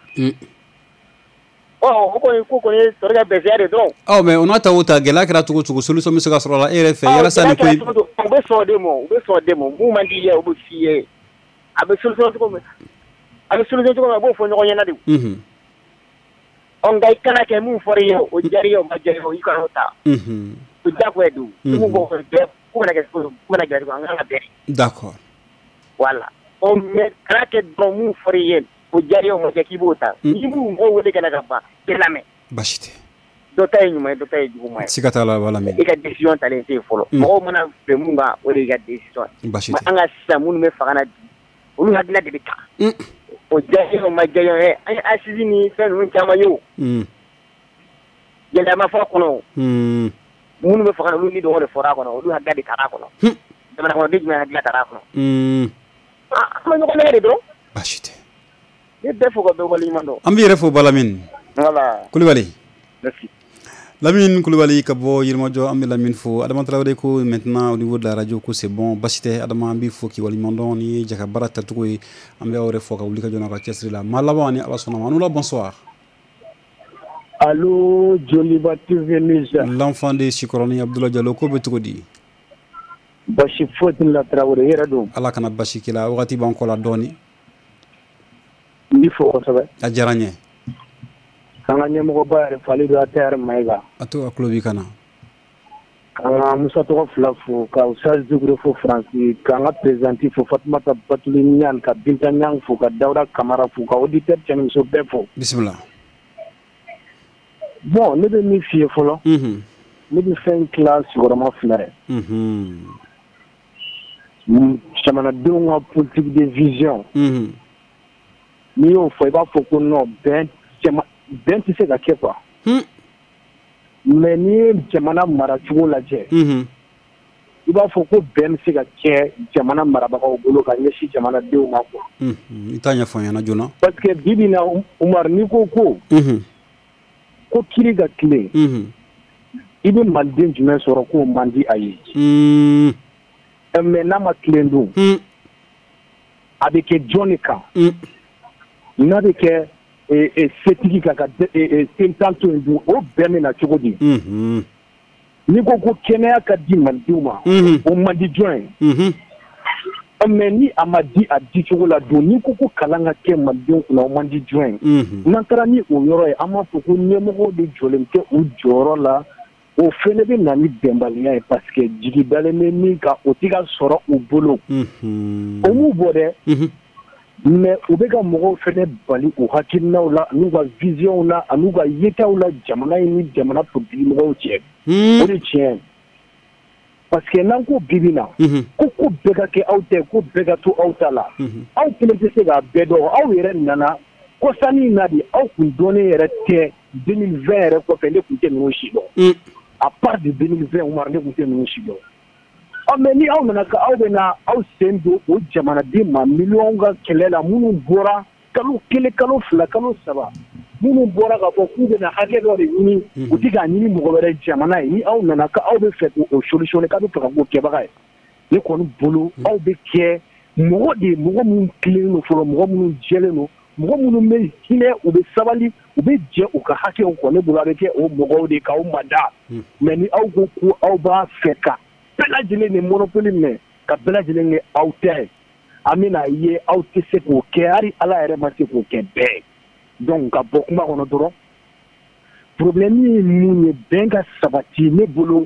oh ko ko ko ne torga bezere donc oh mais on a ta wuta gela kra tugo tugo solution mi sega soro la ere fe yala sani ko on be so demo be so demo mu mandi ye obo fiye abe solution ko abe solution ko bo fo nyoko nyana de mhm on gay kana ke mu fori yo o jari yo ma jari yo ikano ta mhm to da ko edu mu bo ko de ko na ke ko na gari ko ngala beri d'accord voilà on me kana ke do mu fori ye o jari yo ma ke kibota ni mu ngo wele kana ka ba kelame bashite do tay nyuma do tay jugu mai sikata la wala min e ka decision talente folo mo mana be munga o de ga decision bashite anga sa mun me fakana olu hadina de bita o jari yo ma jari yo e asisi ni fe nun chama yo mm yenda ma fa kono mm mun me fakana olu ni do wala fora kono olu hadda de tara kono dama ko de me hadda tara kono mm ah ma ko ne de do bashite e defo ko do wali mando ambi refo Balamine voilà Koulibaly merci Lamine Koulibaly Kabo Yirmojo ambi Lamine fo adama Traoré ko maintenant au niveau de la radio ko c'est bon bashite adama ambi fo ki wali mando ni jaka barata to ko ambi awre fo ka wulika jona ka tiesri la malaba ni ala sona manula bonsoir allô Joli Batuvenisa l'enfant de Chikoroni Abdoulaye Diallo ko betuko di bashi fotin la Traoré hera do ala kana bashi kila wakati ban ko la doni ni fo ko sabe a jaranye kanga nyemo bare fali do ater maiga ato aklobi kana kanga musa to flafu ka usaz dugro fo France kanga présenter fo Fatmata Batuli Nyan ka Binta Nyang fo ka Dawda Kamara fo ka auditeur channel so befo bismillah bon ne be mi fie folo mhm ne be fin classe vraiment flare mhm chamana donga politique de vision mhm ni yo fo ba fo ko no ben chama ben ti se ka ke quoi hmm mais ni chamana mara chugo la je mhm iba fo ko ben se ka ke chamana mara ba ko bolo ka nyeshi chamana dew ma ko mhm itanya fo yana jona parce que bibi na Umar ni ko ko mhm ko kiri ga kile mhm ibe manden jumen soro ko mandi ayi mhm mais na ma klendo mhm avec Jonica mhm na de ke e e setigi ka ka e tentanto ndu o beme na chogodi mhm ni ko ko kenya ka di manduma o mandi join mhm mais ni amadi a di chogola do ni ko ko kalanga ke mandum na o mandi join mhm nantara ni o yoro e ama fo ko nyemo de jolemte o joro la o fele be na ni bembalia parce que jigi dale me mi ka o tiga soro o bolo mhm o mu bode mhm mais u bɛ ka mɔgɔw fɛnɛ bali u hakilinaw la n'u ka vision la an'u ka yetaw la jamana in ni jamana politique mɔgɔw cɛ o de tiɲɛ parce que n'an ko bibi na ko ko bɛɛ ka kɛ aw tɛ ko bɛɛ ka to aw ta la aw kelen tɛ se k'a bɛɛ dɔn aw yɛrɛ nana kɔsani na de aw kun dɔnnen yɛrɛ tɛ deux mille vingt yɛrɛ kɔfɛ ne kun tɛ ninnu si dɔn à part de deux mille vingt Umar ne kun tɛ ninnu si dɔn ɔ mais ni aw nana ka aw bɛna aw sen don o jamanaden ma miliyɔn ka kɛlɛ la minnu bɔra kalo kelen kalo fila kalo saba minnu bɔra k'a fɔ k'u bɛna hakɛ dɔ de ɲini u tɛ k'a ɲini mɔgɔ wɛrɛ jamana ye ni aw nana ka aw bɛ fɛ k'o solutionner k'a bɛ fɛ ka k'o kɛbaga ye ne kɔni bolo aw bɛ kɛ mɔgɔ de ye mɔgɔ minnu tilennen don fɔlɔ mɔgɔ minnu jɛlen don mɔgɔ minnu bɛ hinɛ u bɛ sabali u bɛ jɛ u ka hakɛw kɔ ne bolo a bɛ kɛ o mɔgɔw de k'aw mada mais ni aw ko ko aw b'a fɛ ka bɛɛ lajɛlen ni monopole minɛ ka bɛɛ lajɛlen kɛ aw ta ye an bɛna ye aw tɛ se k'o kɛ hali ala yɛrɛ ma se k'o kɛ bɛɛ donc ka bɔ kuma kɔnɔ dɔrɔn problème ye mun ye bɛn ka sabati ne bolo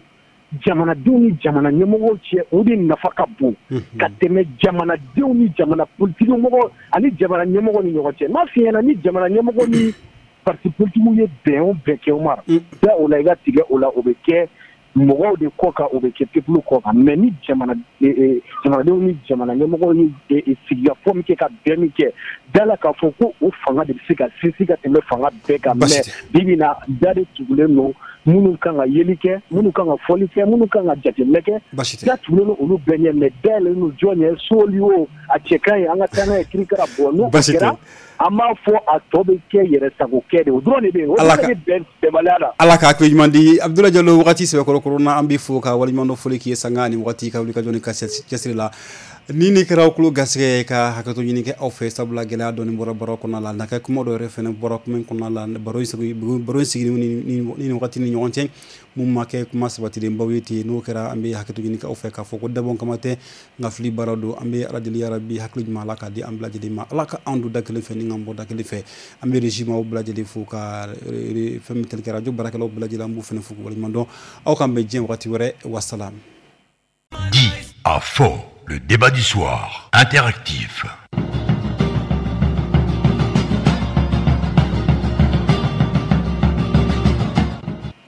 jamanadenw ni jamana ɲɛmɔgɔw cɛ o de nafa ka bon ka tɛmɛ jamanadenw ni jamana politiki mɔgɔ ani jamana ɲɛmɔgɔ ni ɲɔgɔn cɛ n'a f'i ɲɛna ni jamana ɲɛmɔgɔ ni parti politikiw ye bɛn o bɛn kɛ o ma da o la i ka tigɛ o la o bɛ kɛ mɔgɔw de kɔ kan o bɛ kɛ peuple kɔ kan mais ni jamana jamanadenw ni jamana ɲɛmɔgɔw ye sigikafɔ min kɛ ka bɛn min kɛ da la k'a fɔ ko o fanga de bɛ se ka sinsin ka tɛmɛ fanga bɛɛ kan mais bi bi in na da de tugulen don minnu kan ka yeli kɛ minnu kan ka fɔli kɛ minnu kan ka jateminɛ kɛ da tugulen don olu bɛɛ ɲɛ mais dayɛlɛlen don jɔn ye soli o a cɛ ka ɲi an ka taa n'a ye kirikara bɔ n'o kɛra an b'a fɔ a tɔ bɛ kɛ yɛrɛ sago kɛ de o dɔrɔn de bɛ yen o de bɛ bɛn bɛnbaliya la ala k'a kɛ ɲuman di Abdoulaye Diallo wagati sɛbɛkɔrɔ na an bɛ fo ka waleɲuman dɔ fɔli k'i ye sanga ni wagati ka wuli ka jɔ ni ka cɛsiri la ni ni kɛra kulo gasigɛ ka hakɛto ɲini kɛ aw fɛ sabula gɛlɛya dɔɔni bɔra baro kɔnɔna la nakɛ kuma dɔ yɛrɛ fɛnɛ bɔra kuma kɔnɔna la baro sigi baro sigi ni ni wagati ni ɲɔgɔn cɛ mun ma kɛ kuma sabatilen baw ye ten n'o kɛra an bɛ hakɛto ɲini kɛ aw fɛ k'a fɔ ko dabɔn kama tɛ nka fili baara don an bɛ ala deli yarabi hakili ɲuman ala k'a di an bila lajɛlen ma ala ka an don da kelen fɛ ni an bɔ da kelen fɛ an bɛ régime aw bila lajɛlen fo ka fɛn min tel kɛ radio baarakɛlaw bila lajɛlen an b'u fɛnɛ fo waleɲuman dɔn aw k'an bɛ diɲɛ wagati wɛrɛ wasalam. Dit à fond, le débat du soir, interactif.